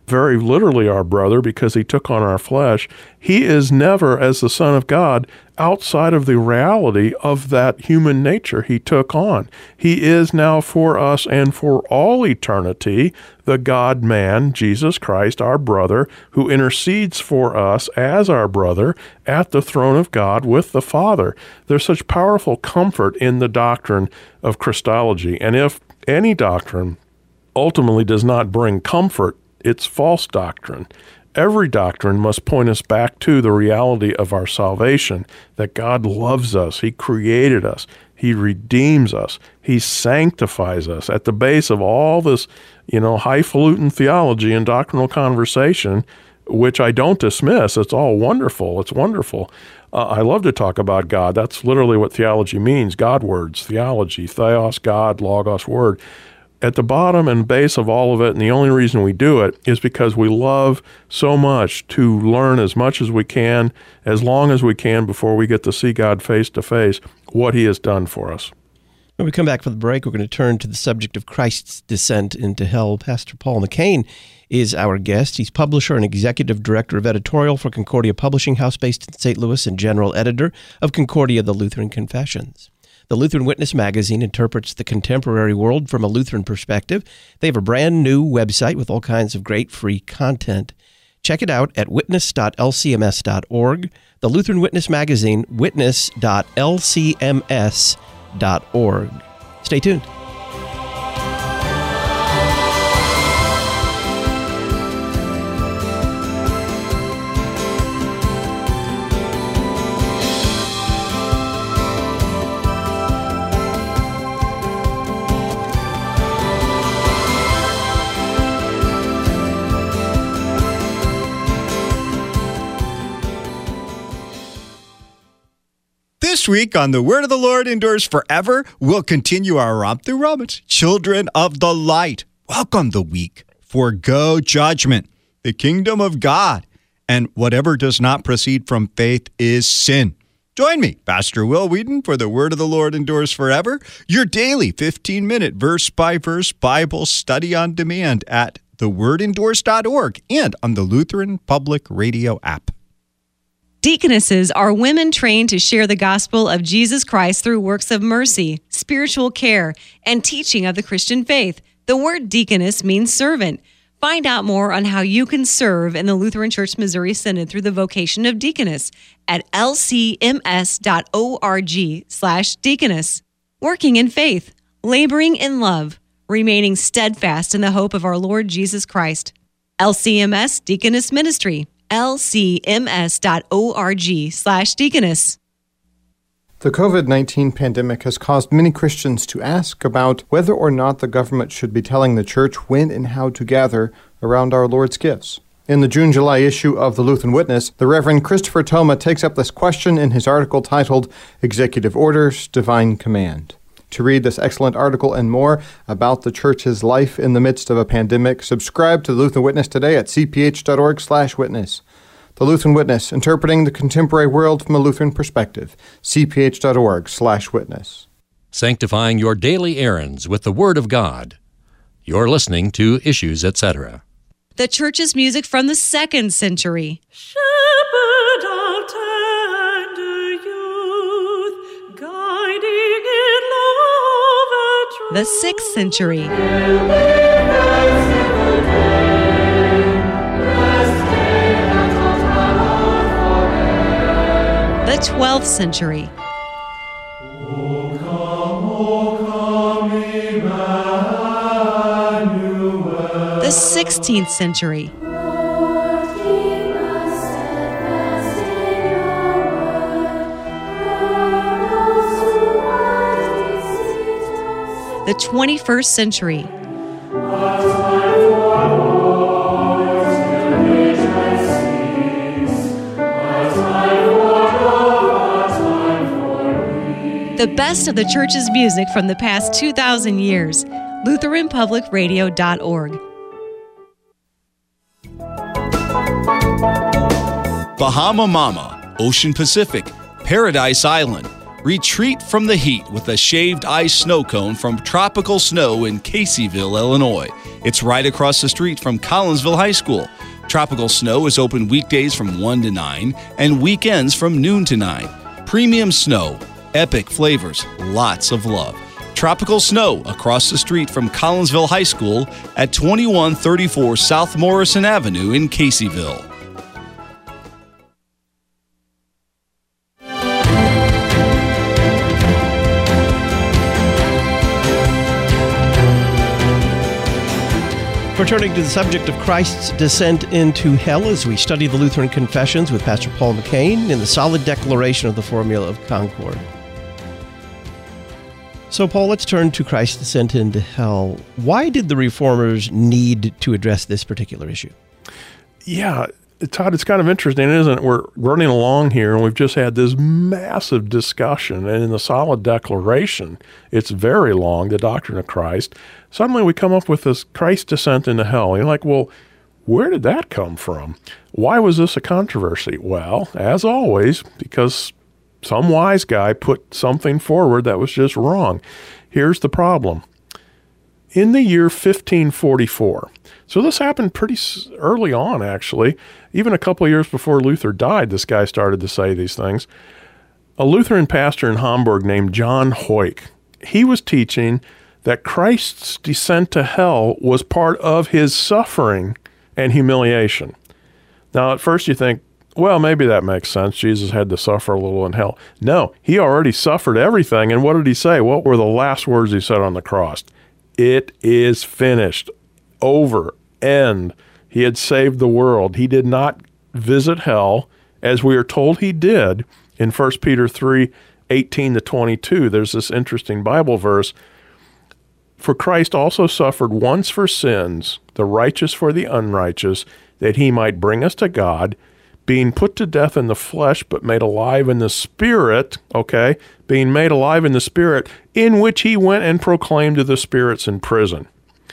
very literally our brother because he took on our flesh, he is never, as the Son of God, outside of the reality of that human nature he took on. He is now for us and for all eternity the God-man, Jesus Christ, our brother, who intercedes for us as our brother at the throne of God with the Father. There's such powerful comfort in the doctrine of Christology. And if any doctrine ultimately does not bring comfort, it's false doctrine. Every doctrine must point us back to the reality of our salvation, that God loves us, He created us, He redeems us, He sanctifies us. At the base of all this, highfalutin theology and doctrinal conversation, which I don't dismiss, it's all wonderful, it's wonderful. I love to talk about God. That's literally what theology means, God words, theology, theos, God, logos, word. At the bottom and base of all of it, and the only reason we do it is because we love so much to learn as much as we can, as long as we can, before we get to see God face to face, what He has done for us. When we come back from the break, we're going to turn to the subject of Christ's descent into hell. Pastor Paul McCain is our guest. He's publisher and executive director of editorial for Concordia Publishing House based in St. Louis and general editor of Concordia, the Lutheran Confessions. The Lutheran Witness magazine interprets the contemporary world from a Lutheran perspective. They have a brand new website with all kinds of great free content. Check it out at witness.lcms.org. The Lutheran Witness magazine, witness.lcms.org. Stay tuned. This week on The Word of the Lord Endures Forever, we'll continue our romp through Romans. Children of the light, welcome the week. Forgo judgment, the kingdom of God, and whatever does not proceed from faith is sin. Join me, Pastor Will Wheaton, for The Word of the Lord Endures Forever, your daily 15-minute verse-by-verse Bible study on demand at thewordendures.org and on the Lutheran Public Radio app. Deaconesses are women trained to share the gospel of Jesus Christ through works of mercy, spiritual care, and teaching of the Christian faith. The word deaconess means servant. Find out more on how you can serve in the Lutheran Church Missouri Synod through the vocation of deaconess at lcms.org/deaconess. Working in faith, laboring in love, remaining steadfast in the hope of our Lord Jesus Christ. LCMS Deaconess Ministry. lcms.org/deaconess. The COVID-19 pandemic has caused many Christians to ask about whether or not the government should be telling the church when and how to gather around our Lord's gifts. In the June-July issue of the Lutheran Witness, the Reverend Christopher Thoma takes up this question in his article titled Executive Orders, Divine Command. To read this excellent article and more about the Church's life in the midst of a pandemic, subscribe to the Lutheran Witness today at cph.org/witness. The Lutheran Witness, interpreting the contemporary world from a Lutheran perspective. cph.org/witness. Sanctifying your daily errands with the Word of God. You're listening to Issues, Etc. The Church's music from the 2nd century. Shepherd of tender youth, guiding in love and truth. The 6th century. The 12th century. The 16th century. The 21st century. The best of the Church's music from the past 2,000 years. LutheranPublicRadio.org. Bahama Mama, Ocean Pacific, Paradise Island. Retreat from the heat with a shaved ice snow cone from Tropical Snow in Caseyville, Illinois. It's right across the street from Collinsville High School. Tropical Snow is open weekdays from 1 to 9 and weekends from noon to 9. Premium Snow, epic flavors, lots of love. Tropical Snow across the street from Collinsville High School at 2134 South Morrison Avenue in Caseyville. Returning to the subject of Christ's descent into hell as we study the Lutheran Confessions with Pastor Paul McCain in the solid declaration of the Formula of Concord. So, Paul, let's turn to Christ's descent into hell. Why did the Reformers need to address this particular issue? Yeah, Todd, it's kind of interesting, isn't it? We're running along here, and we've just had this massive discussion, and in the solid declaration, it's very long, the doctrine of Christ. Suddenly we come up with this Christ's descent into hell. And you're like, well, where did that come from? Why was this a controversy? Well, as always, because some wise guy put something forward that was just wrong. Here's the problem. In the year 1544, so this happened pretty early on, actually. Even a couple of years before Luther died, this guy started to say these things. A Lutheran pastor in Hamburg named John Hoyk, he was teaching that Christ's descent to hell was part of his suffering and humiliation. Now, at first you think, well, maybe that makes sense. Jesus had to suffer a little in hell. No, he already suffered everything. And what did he say? What were the last words he said on the cross? It is finished. Over. End. He had saved the world. He did not visit hell, as we are told he did in 1 Peter 3:18-22. There's this interesting Bible verse. For Christ also suffered once for sins, the righteous for the unrighteous, that he might bring us to God, being put to death in the flesh, but made alive in the Spirit, okay? Being made alive in the Spirit, in which he went and proclaimed to the spirits in prison.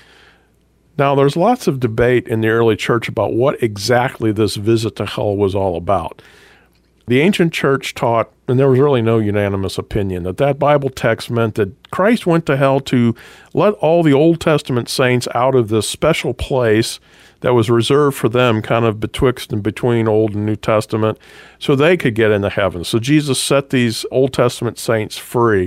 Now, there's lots of debate in the early church about what exactly this visit to hell was all about. The ancient church taught, and there was really no unanimous opinion, that Bible text meant that Christ went to hell to let all the Old Testament saints out of this special place that was reserved for them, kind of betwixt and between Old and New Testament, so they could get into heaven. So Jesus set these Old Testament saints free.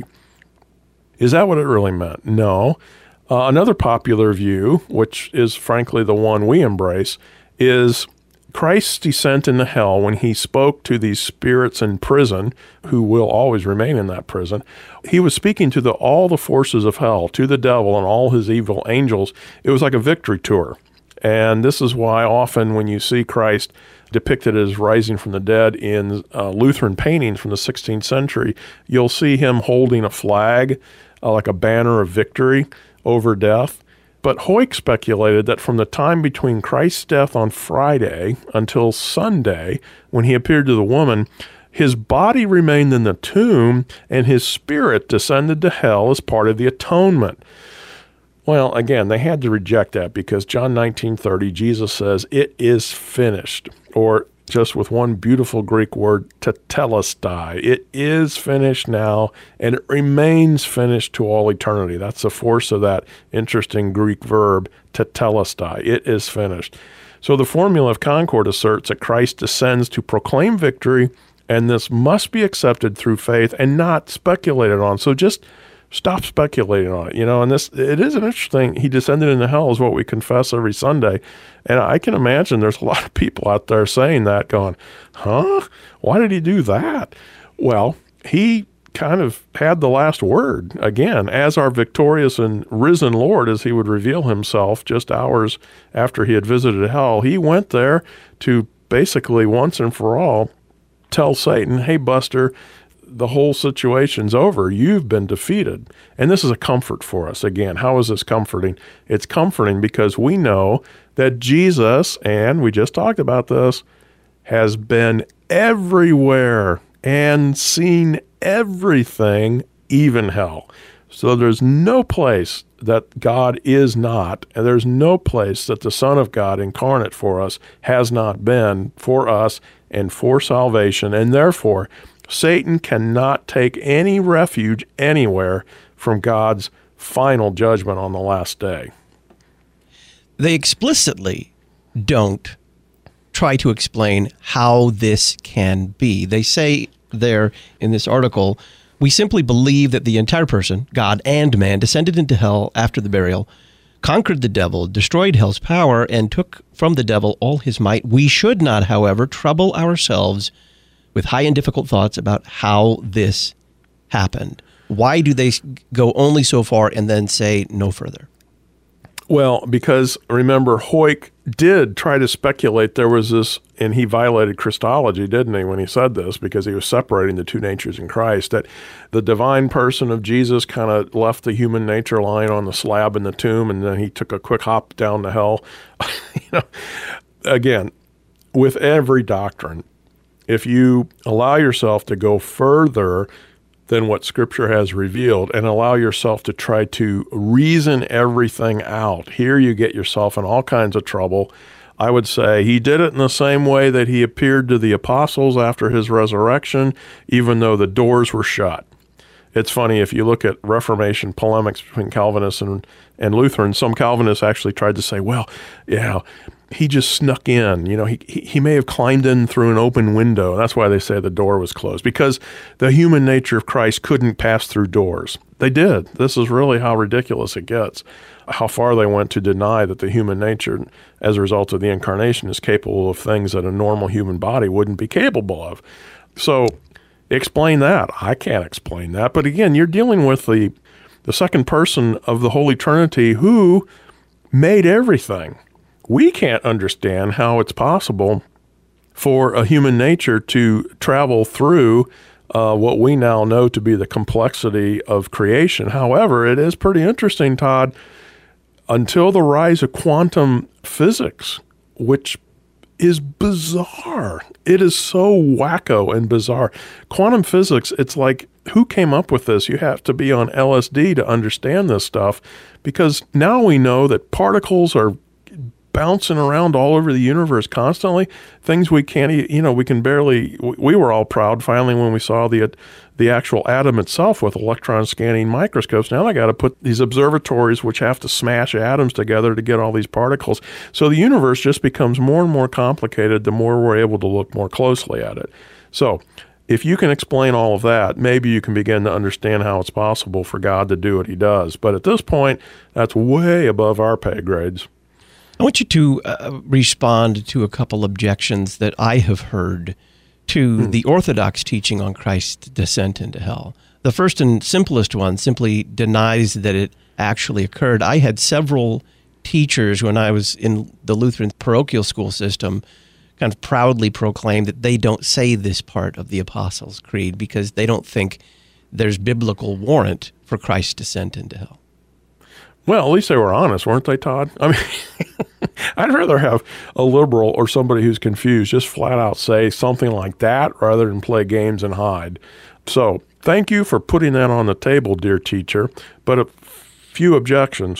Is that what it really meant? No. Another popular view, which is frankly the one we embrace, is Christ's descent into hell when he spoke to these spirits in prison, who will always remain in that prison. He was speaking to all the forces of hell, to the devil and all his evil angels. It was like a victory tour. And this is why often when you see Christ depicted as rising from the dead in Lutheran paintings from the 16th century, you'll see him holding a flag, like a banner of victory over death. But Hoyk speculated that from the time between Christ's death on Friday until Sunday, when he appeared to the woman, his body remained in the tomb and his spirit descended to hell as part of the atonement. Well, again, they had to reject that because John 19:30, Jesus says, it is finished, or just with one beautiful Greek word, tetelestai. It is finished now, and it remains finished to all eternity. That's the force of that interesting Greek verb, tetelestai. It is finished. So the Formula of Concord asserts that Christ descends to proclaim victory, and this must be accepted through faith and not speculated on. So just stop speculating on it, and it is an interesting, he descended into hell is what we confess every Sunday. And I can imagine there's a lot of people out there saying that going, huh? Why did he do that? Well, he kind of had the last word again, as our victorious and risen Lord, as he would reveal himself just hours after he had visited hell. He went there to basically once and for all tell Satan, hey, Buster, the whole situation's over. You've been defeated. And this is a comfort for us. Again, how is this comforting? It's comforting because we know that Jesus, and we just talked about this, has been everywhere and seen everything, even hell. So there's no place that God is not, and there's no place that the Son of God incarnate for us has not been for us and for salvation. And therefore, Satan cannot take any refuge anywhere from God's final judgment on the last day. they explicitly don't try to explain how this can be. They say there in this article, we simply believe that the entire person, God and man, descended into hell after the burial, conquered the devil, destroyed hell's power, and took from the devil all his might. We should not, however, trouble ourselves with high and difficult thoughts about how this happened. Why do they go only so far and then say no further? Well, because remember, Hoyk did try to speculate there was this, and he violated Christology, didn't he, when he said this, because he was separating the two natures in Christ, that the divine person of Jesus kind of left the human nature lying on the slab in the tomb, and then he took a quick hop down to hell. Again, with every doctrine, if you allow yourself to go further than what Scripture has revealed and allow yourself to try to reason everything out, here you get yourself in all kinds of trouble. I would say he did it in the same way that he appeared to the apostles after his resurrection, even though the doors were shut. It's funny, if you look at Reformation polemics between Calvinists and Lutherans, some Calvinists actually tried to say, well, he just snuck in. He may have climbed in through an open window. That's why they say the door was closed, because the human nature of Christ couldn't pass through doors. They did. This is really how ridiculous it gets, how far they went to deny that the human nature, as a result of the incarnation, is capable of things that a normal human body wouldn't be capable of. So explain that. I can't explain that. But again, you're dealing with the second person of the Holy Trinity who made everything. We can't understand how it's possible for a human nature to travel through what we now know to be the complexity of creation. However, it is pretty interesting, Todd, until the rise of quantum physics, which is bizarre. It is so wacko and bizarre. Quantum physics, it's like, who came up with this? You have to be on LSD to understand this stuff, because now we know that particles are bouncing around all over the universe constantly, things we can't, we can barely, we were all proud finally when we saw the actual atom itself with electron scanning microscopes. Now they got to put these observatories which have to smash atoms together to get all these particles. So the universe just becomes more and more complicated the more we're able to look more closely at it. So if you can explain all of that, maybe you can begin to understand how it's possible for God to do what he does. But at this point, that's way above our pay grades. I want you to respond to a couple objections that I have heard to the Orthodox teaching on Christ's descent into hell. The first and simplest one simply denies that it actually occurred. I had several teachers when I was in the Lutheran parochial school system kind of proudly proclaim that they don't say this part of the Apostles' Creed because they don't think there's biblical warrant for Christ's descent into hell. Well, at least they were honest, weren't they, Todd? I mean, I'd rather have a liberal or somebody who's confused just flat out say something like that rather than play games and hide. So thank you for putting that on the table, dear teacher, but a few objections.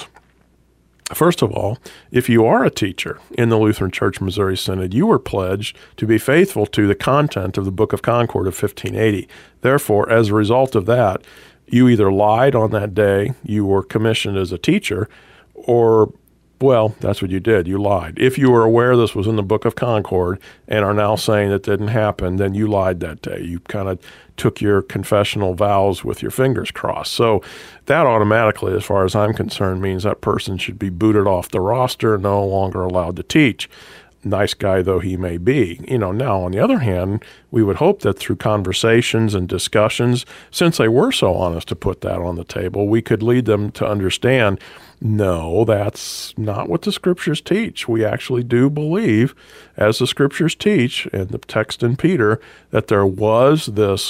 First of all, if you are a teacher in the Lutheran Church Missouri Synod, you were pledged to be faithful to the content of the Book of Concord of 1580. Therefore, as a result of that, you either lied on that day you were commissioned as a teacher, or, well, that's what you did. You lied. If you were aware this was in the Book of Concord and are now saying it didn't happen, then you lied that day. You kind of took your confessional vows with your fingers crossed. So that automatically, as far as I'm concerned, means that person should be booted off the roster, no longer allowed to teach. Nice guy though he may be. Now on the other hand, we would hope that through conversations and discussions, since they were so honest to put that on the table, we could lead them to understand, no, that's not what the Scriptures teach. We actually do believe, as the Scriptures teach, in the text in Peter, that there was this,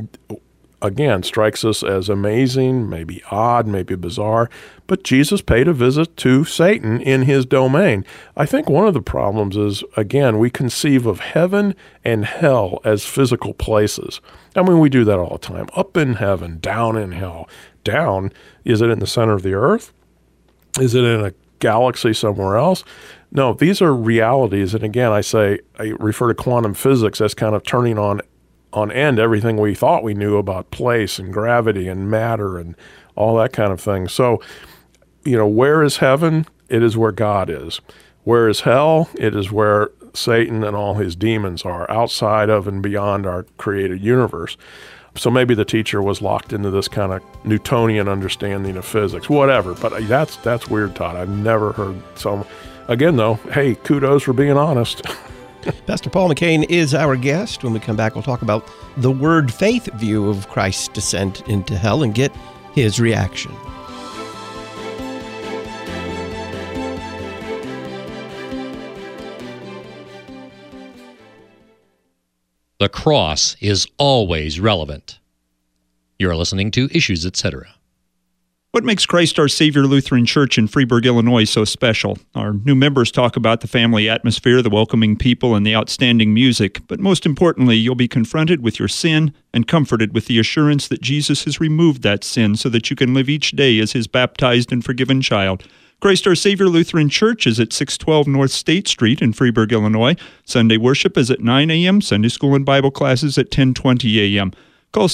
again, strikes us as amazing, maybe odd, maybe bizarre, but Jesus paid a visit to Satan in his domain. I think one of the problems is, again, we conceive of heaven and hell as physical places. I mean, we do that all the time. Up in heaven, down in hell. Down, is it in the center of the earth? Is it in a galaxy somewhere else? No, these are realities. And again, I refer to quantum physics as kind of turning on end everything we thought we knew about place and gravity and matter and all that kind of thing. So, where is heaven? it is where God is. Where is hell? It is where Satan and all his demons are, outside of and beyond our created universe. So maybe the teacher was locked into this kind of Newtonian understanding of physics, whatever. But that's weird, Todd. I've never heard some. Again, though, hey, kudos for being honest. Pastor Paul McCain is our guest. When we come back, we'll talk about the word faith view of Christ's descent into hell and get his reaction. The cross is always relevant. You're listening to Issues, Etc. What makes Christ Our Savior Lutheran Church in Freeburg, Illinois so special? Our new members talk about the family atmosphere, the welcoming people, and the outstanding music. But most importantly, you'll be confronted with your sin and comforted with the assurance that Jesus has removed that sin so that you can live each day as his baptized and forgiven child. Christ Our Savior Lutheran Church is at 612 North State Street in Freeburg, Illinois. Sunday worship is at 9 a.m., Sunday school and Bible classes at 10:20 a.m. Call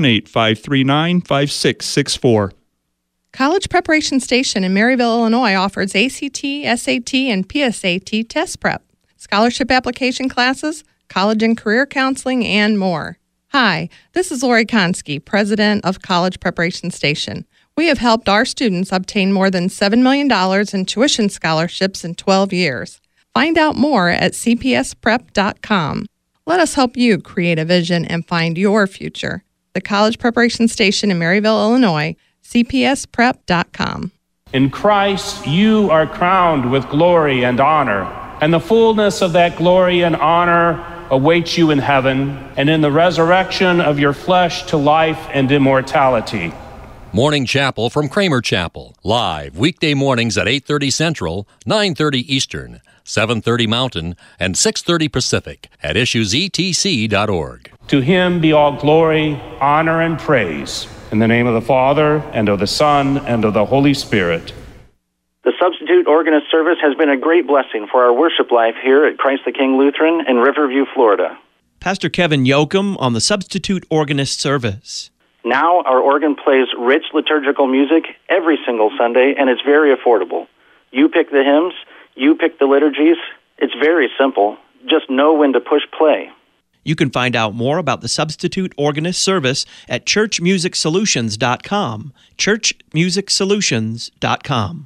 618-539-5664. College Preparation Station in Maryville, Illinois offers ACT, SAT, and PSAT test prep, scholarship application classes, college and career counseling, and more. Hi, this is Lori Konski, president of College Preparation Station. We have helped our students obtain more than $7 million in tuition scholarships in 12 years. Find out more at cpsprep.com. Let us help you create a vision and find your future. The College Preparation Station in Maryville, Illinois, cpsprep.com. In Christ, you are crowned with glory and honor, and the fullness of that glory and honor awaits you in heaven and in the resurrection of your flesh to life and immortality. Morning Chapel from Kramer Chapel, live weekday mornings at 8:30 Central, 9:30 Eastern, 7:30 Mountain, and 6:30 Pacific at issuesetc.org. To him be all glory, honor, and praise, in the name of the Father, and of the Son, and of the Holy Spirit. The Substitute Organist service has been a great blessing for our worship life here at Christ the King Lutheran in Riverview, Florida. Pastor Kevin Yoakum on the Substitute Organist service. Now our organ plays rich liturgical music every single Sunday, and it's very affordable. You pick the hymns, you pick the liturgies. It's very simple. Just know when to push play. You can find out more about the Substitute Organist service at churchmusicsolutions.com. churchmusicsolutions.com.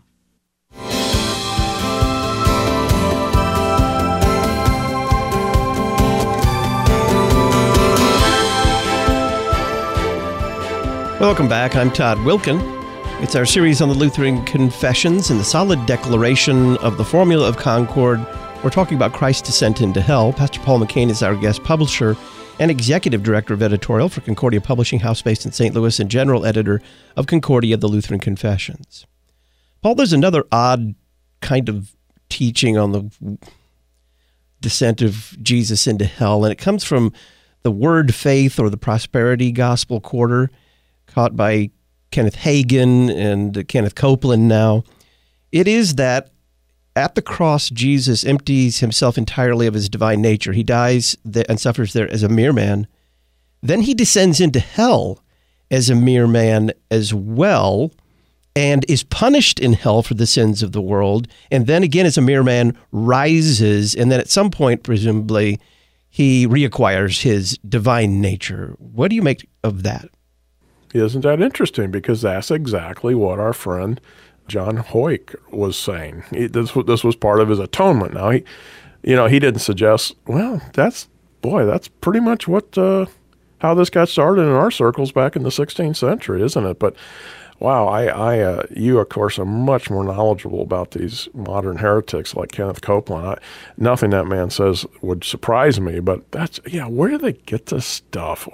Welcome back. I'm Todd Wilkin. It's our series on the Lutheran Confessions and the solid declaration of the Formula of Concord. We're talking about Christ's descent into hell. Pastor Paul McCain is our guest publisher and executive director of editorial for Concordia Publishing House based in St. Louis and general editor of Concordia, the Lutheran Confessions. Paul, there's another odd kind of teaching on the descent of Jesus into hell, and it comes from the Word Faith or the Prosperity Gospel Quarter, taught by Kenneth Hagin and Kenneth Copeland now. It is that at the cross, Jesus empties himself entirely of his divine nature. He dies and suffers there as a mere man. Then he descends into hell as a mere man as well, and is punished in hell for the sins of the world. And then again, as a mere man, rises, and then at some point, presumably, he reacquires his divine nature. What do you make of that? Isn't that interesting? Because that's exactly what our friend John Hoyk was saying. This was part of his atonement. Now, he didn't suggest, well, that's pretty much what how this got started in our circles back in the 16th century, isn't it? But wow, you of course are much more knowledgeable about these modern heretics like Kenneth Copeland. Nothing that man says would surprise me. But where do they get this stuff?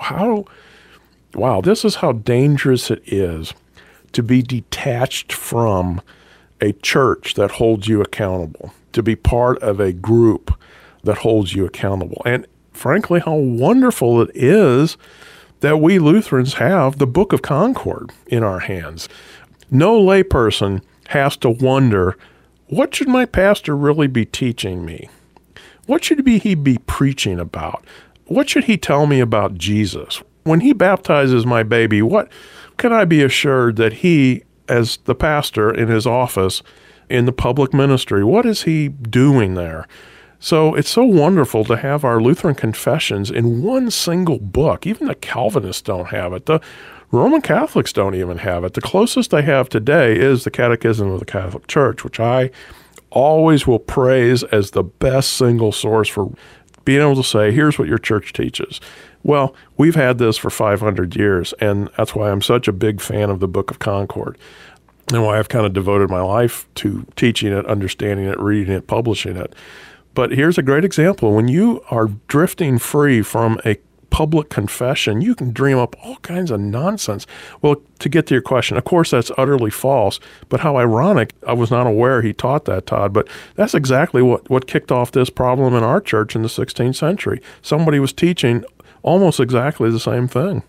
Wow, this is how dangerous it is to be detached from a church that holds you accountable, to be part of a group that holds you accountable. And frankly, how wonderful it is that we Lutherans have the Book of Concord in our hands. No layperson has to wonder, what should my pastor really be teaching me? What should he be preaching about? What should he tell me about Jesus? When he baptizes my baby, what can I be assured that he, as the pastor in his office, in the public ministry. What is he doing there? So it's so wonderful to have our Lutheran confessions in one single book. Even the Calvinists don't have it. The Roman Catholics don't even have it. The closest they have today is the Catechism of the Catholic Church, which I always will praise as the best single source for being able to say, here's what your church teaches. Well, we've had this for 500 years, and that's why I'm such a big fan of the Book of Concord, and why I've kind of devoted my life to teaching it, understanding it, reading it, publishing it. But here's a great example. When you are drifting free from a public confession, you can dream up all kinds of nonsense. Well, to get to your question, of course, that's utterly false, but how ironic. I was not aware he taught that, Todd, but that's exactly what kicked off this problem in our church in the 16th century. Somebody was teaching almost exactly the same thing.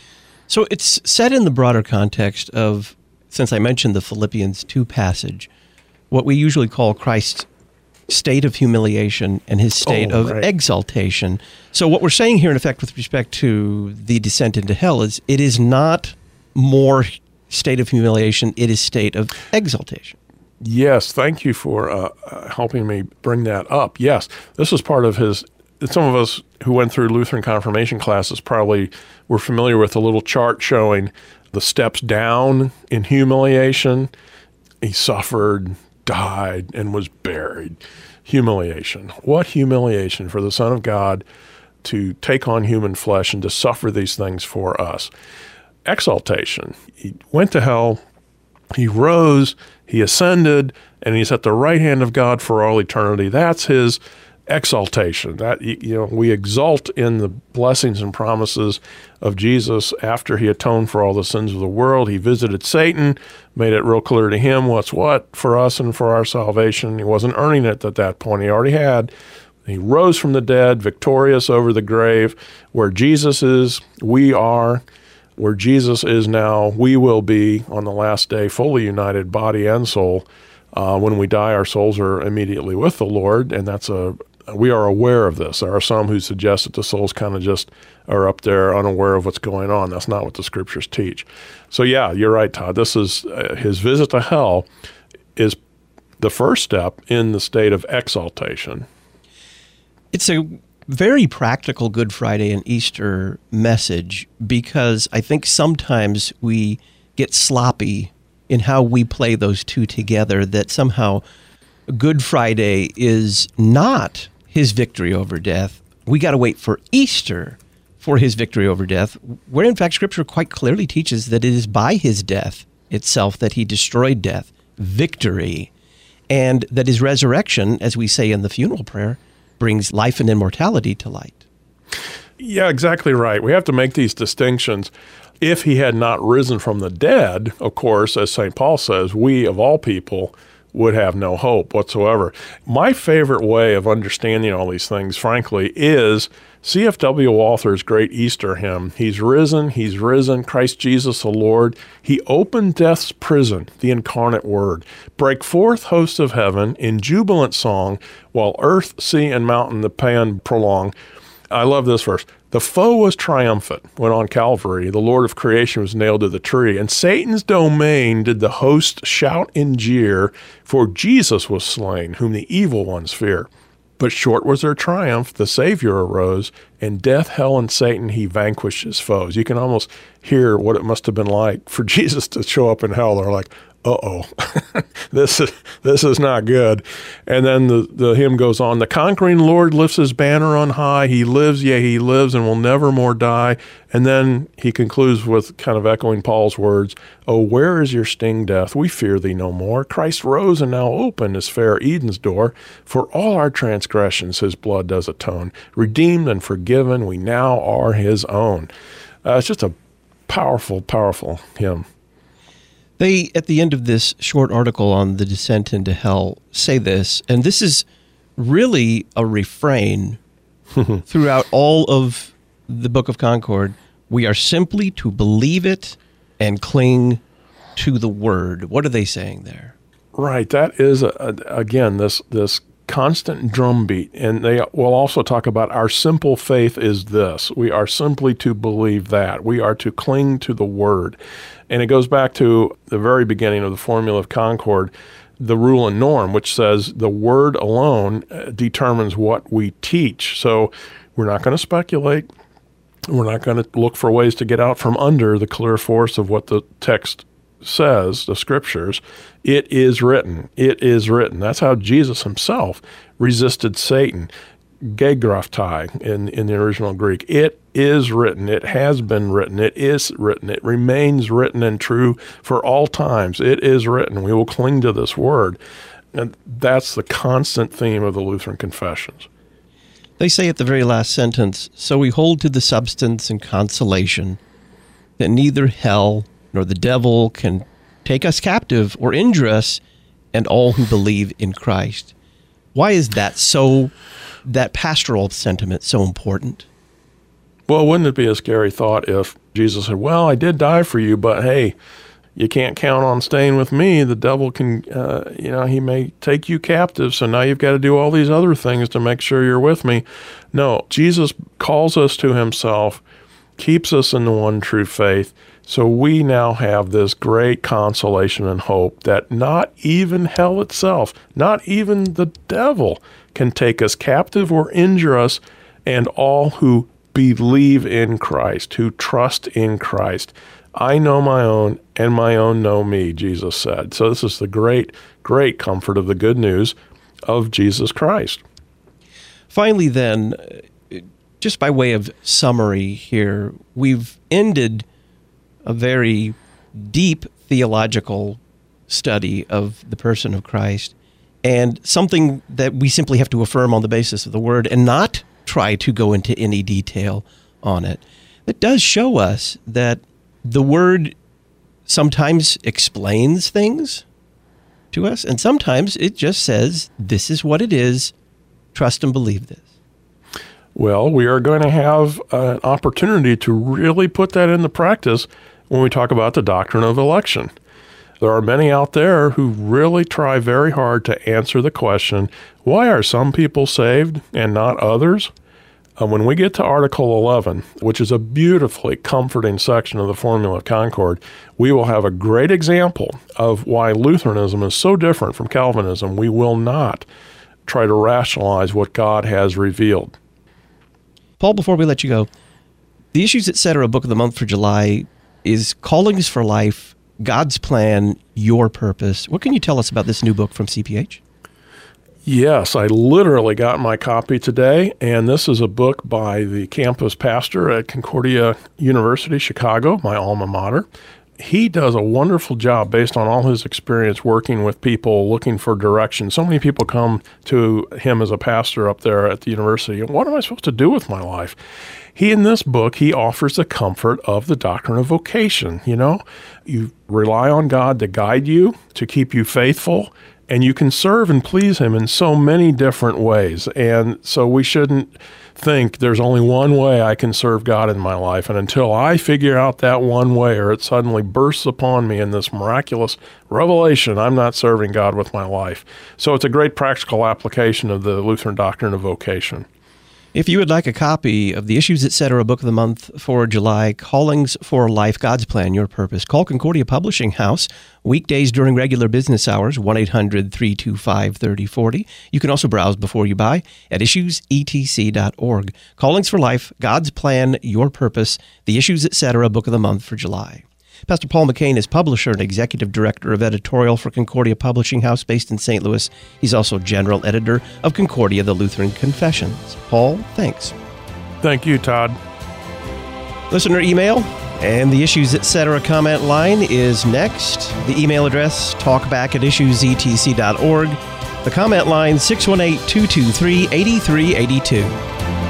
So it's set in the broader context of, since I mentioned the Philippians 2 passage, what we usually call Christ's state of humiliation and his state of exaltation. So what we're saying here, in effect, with respect to the descent into hell, is it is not more state of humiliation, it is state of exaltation. Yes, thank you for helping me bring that up. Yes, this is part of his. Some of us who went through Lutheran confirmation classes probably were familiar with a little chart showing the steps down in humiliation. He suffered, died, and was buried. Humiliation. What humiliation for the Son of God to take on human flesh and to suffer these things for us. Exaltation. He went to hell, he rose, he ascended, and he's at the right hand of God for all eternity. That's his exaltation. That, we exult in the blessings and promises of Jesus after he atoned for all the sins of the world. He visited Satan, made it real clear to him what's what for us and for our salvation. He wasn't earning it at that point. He already had. He rose from the dead, victorious over the grave. Where Jesus is, we are. Where Jesus is now, we will be on the last day, fully united, body and soul. When we die, our souls are immediately with the Lord, and we are aware of this. There are some who suggest that the souls kind of just are up there unaware of what's going on. That's not what the scriptures teach. So yeah, you're right, Todd. This is his visit to hell is the first step in the state of exaltation. It's a very practical Good Friday and Easter message, because I think sometimes we get sloppy in how we play those two together, that somehow Good Friday is not his victory over death. We got to wait for Easter for his victory over death, where in fact Scripture quite clearly teaches that it is by his death itself that he destroyed death, victory, and that his resurrection, as we say in the funeral prayer, brings life and immortality to light. Yeah, exactly right. We have to make these distinctions. If he had not risen from the dead, of course, as St. Paul says, we of all people would have no hope whatsoever. My favorite way of understanding all these things, frankly, is C.F.W. Walther's great Easter hymn. He's risen, Christ Jesus the Lord. He opened death's prison, the incarnate word. Break forth, hosts of heaven, in jubilant song, while earth, sea, and mountain the paean prolong. I love this verse. The foe was triumphant when on Calvary the Lord of creation was nailed to the tree, and Satan's domain did the host shout and jeer, for Jesus was slain, whom the evil ones fear. But short was their triumph, the Savior arose, and death, hell, and Satan he vanquished his foes. You can almost hear what it must have been like for Jesus to show up in hell. They're like, uh-oh, this is not good. And then the hymn goes on, the conquering Lord lifts his banner on high. He lives, yea, he lives and will never more die. And then he concludes with kind of echoing Paul's words, oh, where is your sting, death? We fear thee no more. Christ rose and now open is fair Eden's door. For all our transgressions his blood does atone. Redeemed and forgiven, we now are his own. It's just a powerful, powerful hymn. They, at the end of this short article on the descent into hell, say this, and this is really a refrain throughout all of the Book of Concord. We are simply to believe it and cling to the Word. What are they saying there? Right. That is, again, this constant drumbeat. And they will also talk about our simple faith is this. We are simply to believe that. We are to cling to the Word. And it goes back to the very beginning of the Formula of Concord. the rule and norm, which says the word alone determines what we teach. So we're not going to speculate. We're not going to look for ways to get out from under the clear force of what the text says, the scriptures. It is written. It is written. That's how Jesus himself resisted Satan. Gegraftai in the original Greek. It is written. It has been written. It is written. It remains written and true for all times. It is written. We will cling to this word. And that's the constant theme of the Lutheran confessions. They say at the very last sentence, so we hold to the substance and consolation that neither hell nor the devil can take us captive or injure us, and all who believe in Christ. Why is that that pastoral sentiment so important? Well, wouldn't it be a scary thought if Jesus said, well, I did die for you, but hey, you can't count on staying with me. The devil can, he may take you captive, so now you've got to do all these other things to make sure you're with me. No, Jesus calls us to himself, keeps us in the one true faith, so we now have this great consolation and hope that not even hell itself, not even the devil can take us captive or injure us, and all who believe in Christ, who trust in Christ. I know my own, and my own know me, Jesus said. So this is the great, great comfort of the good news of Jesus Christ. Finally, then, just by way of summary here, we've ended a very deep theological study of the person of Christ, and something that we simply have to affirm on the basis of the Word and not try to go into any detail on it. It does show us that the Word sometimes explains things to us, and sometimes it just says, this is what it is, trust and believe this. Well, we are going to have an opportunity to really put that into practice when we talk about the doctrine of election. There are many out there who really try very hard to answer the question, why are some people saved and not others? When we get to Article 11, which is a beautifully comforting section of the Formula of Concord, we will have a great example of why Lutheranism is so different from Calvinism. We will not try to rationalize what God has revealed. Paul, before we let you go, the Issues Etc. Book of the Month for July is Callings for Life, God's Plan, Your Purpose. What can you tell us about this new book from CPH? Yes, I literally got my copy today, and this is a book by the campus pastor at Concordia University, Chicago, my alma mater. He does a wonderful job based on all his experience working with people looking for direction. So many people come to him as a pastor up there at the university, and what am I supposed to do with my life? In this book, he offers the comfort of the doctrine of vocation. You rely on God to guide you, to keep you faithful, and you can serve and please him in so many different ways. And so we shouldn't think there's only one way I can serve God in my life. And until I figure out that one way, or it suddenly bursts upon me in this miraculous revelation, I'm not serving God with my life. So it's a great practical application of the Lutheran doctrine of vocation. If you would like a copy of the Issues Etc. Book of the Month for July, Callings for Life, God's Plan, Your Purpose, call Concordia Publishing House weekdays during regular business hours, 1-800-325-3040. You can also browse before you buy at issuesetc.org. Callings for Life, God's Plan, Your Purpose, the Issues Etc. Book of the Month for July. Pastor Paul McCain is publisher and executive director of editorial for Concordia Publishing House based in St. Louis. He's also general editor of Concordia, the Lutheran Confessions. Paul, thanks. Thank you, Todd. Listener email and the Issues Etc. comment line is next. The email address, talkback@issuesetc.org. The comment line, 618-223-8382.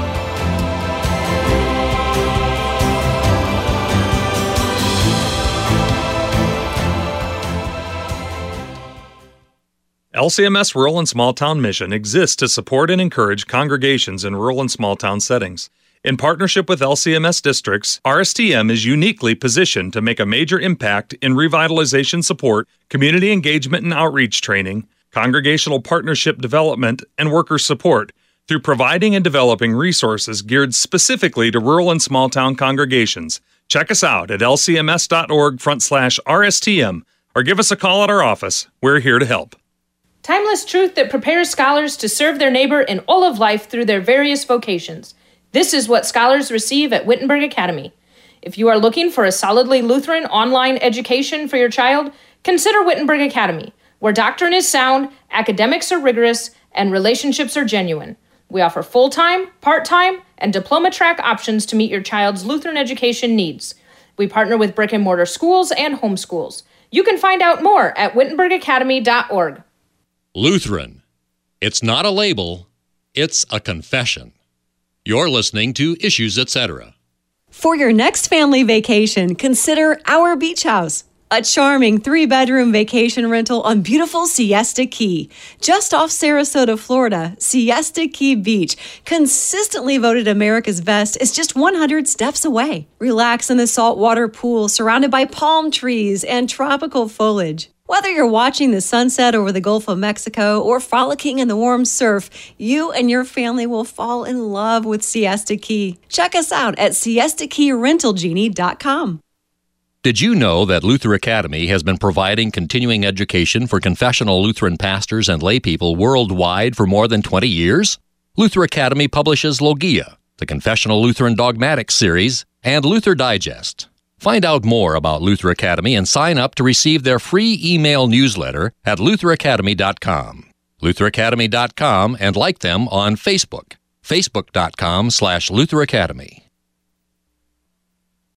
LCMS Rural and Small Town Mission exists to support and encourage congregations in rural and small town settings. In partnership with LCMS districts, RSTM is uniquely positioned to make a major impact in revitalization support, community engagement and outreach training, congregational partnership development, and worker support through providing and developing resources geared specifically to rural and small town congregations. Check us out at lcms.org/RSTM or give us a call at our office. We're here to help. Timeless truth that prepares scholars to serve their neighbor in all of life through their various vocations. This is what scholars receive at Wittenberg Academy. If you are looking for a solidly Lutheran online education for your child, consider Wittenberg Academy, where doctrine is sound, academics are rigorous, and relationships are genuine. We offer full-time, part-time, and diploma track options to meet your child's Lutheran education needs. We partner with brick-and-mortar schools and homeschools. You can find out more at wittenbergacademy.org. Lutheran. It's not a label, it's a confession. You're listening to Issues, Etc. For your next family vacation, consider Our Beach House, a charming 3-bedroom vacation rental on beautiful Siesta Key. Just off Sarasota, Florida, Siesta Key Beach, consistently voted America's best, is just 100 steps away. Relax in the saltwater pool surrounded by palm trees and tropical foliage. Whether you're watching the sunset over the Gulf of Mexico or frolicking in the warm surf, you and your family will fall in love with Siesta Key. Check us out at siestakeyrentalgenie.com. Did you know that Luther Academy has been providing continuing education for confessional Lutheran pastors and laypeople worldwide for more than 20 years? Luther Academy publishes Logia, the Confessional Lutheran Dogmatics series, and Luther Digest. Find out more about Luther Academy and sign up to receive their free email newsletter at lutheracademy.com. lutheracademy.com, and like them on Facebook, facebook.com/Luther Academy.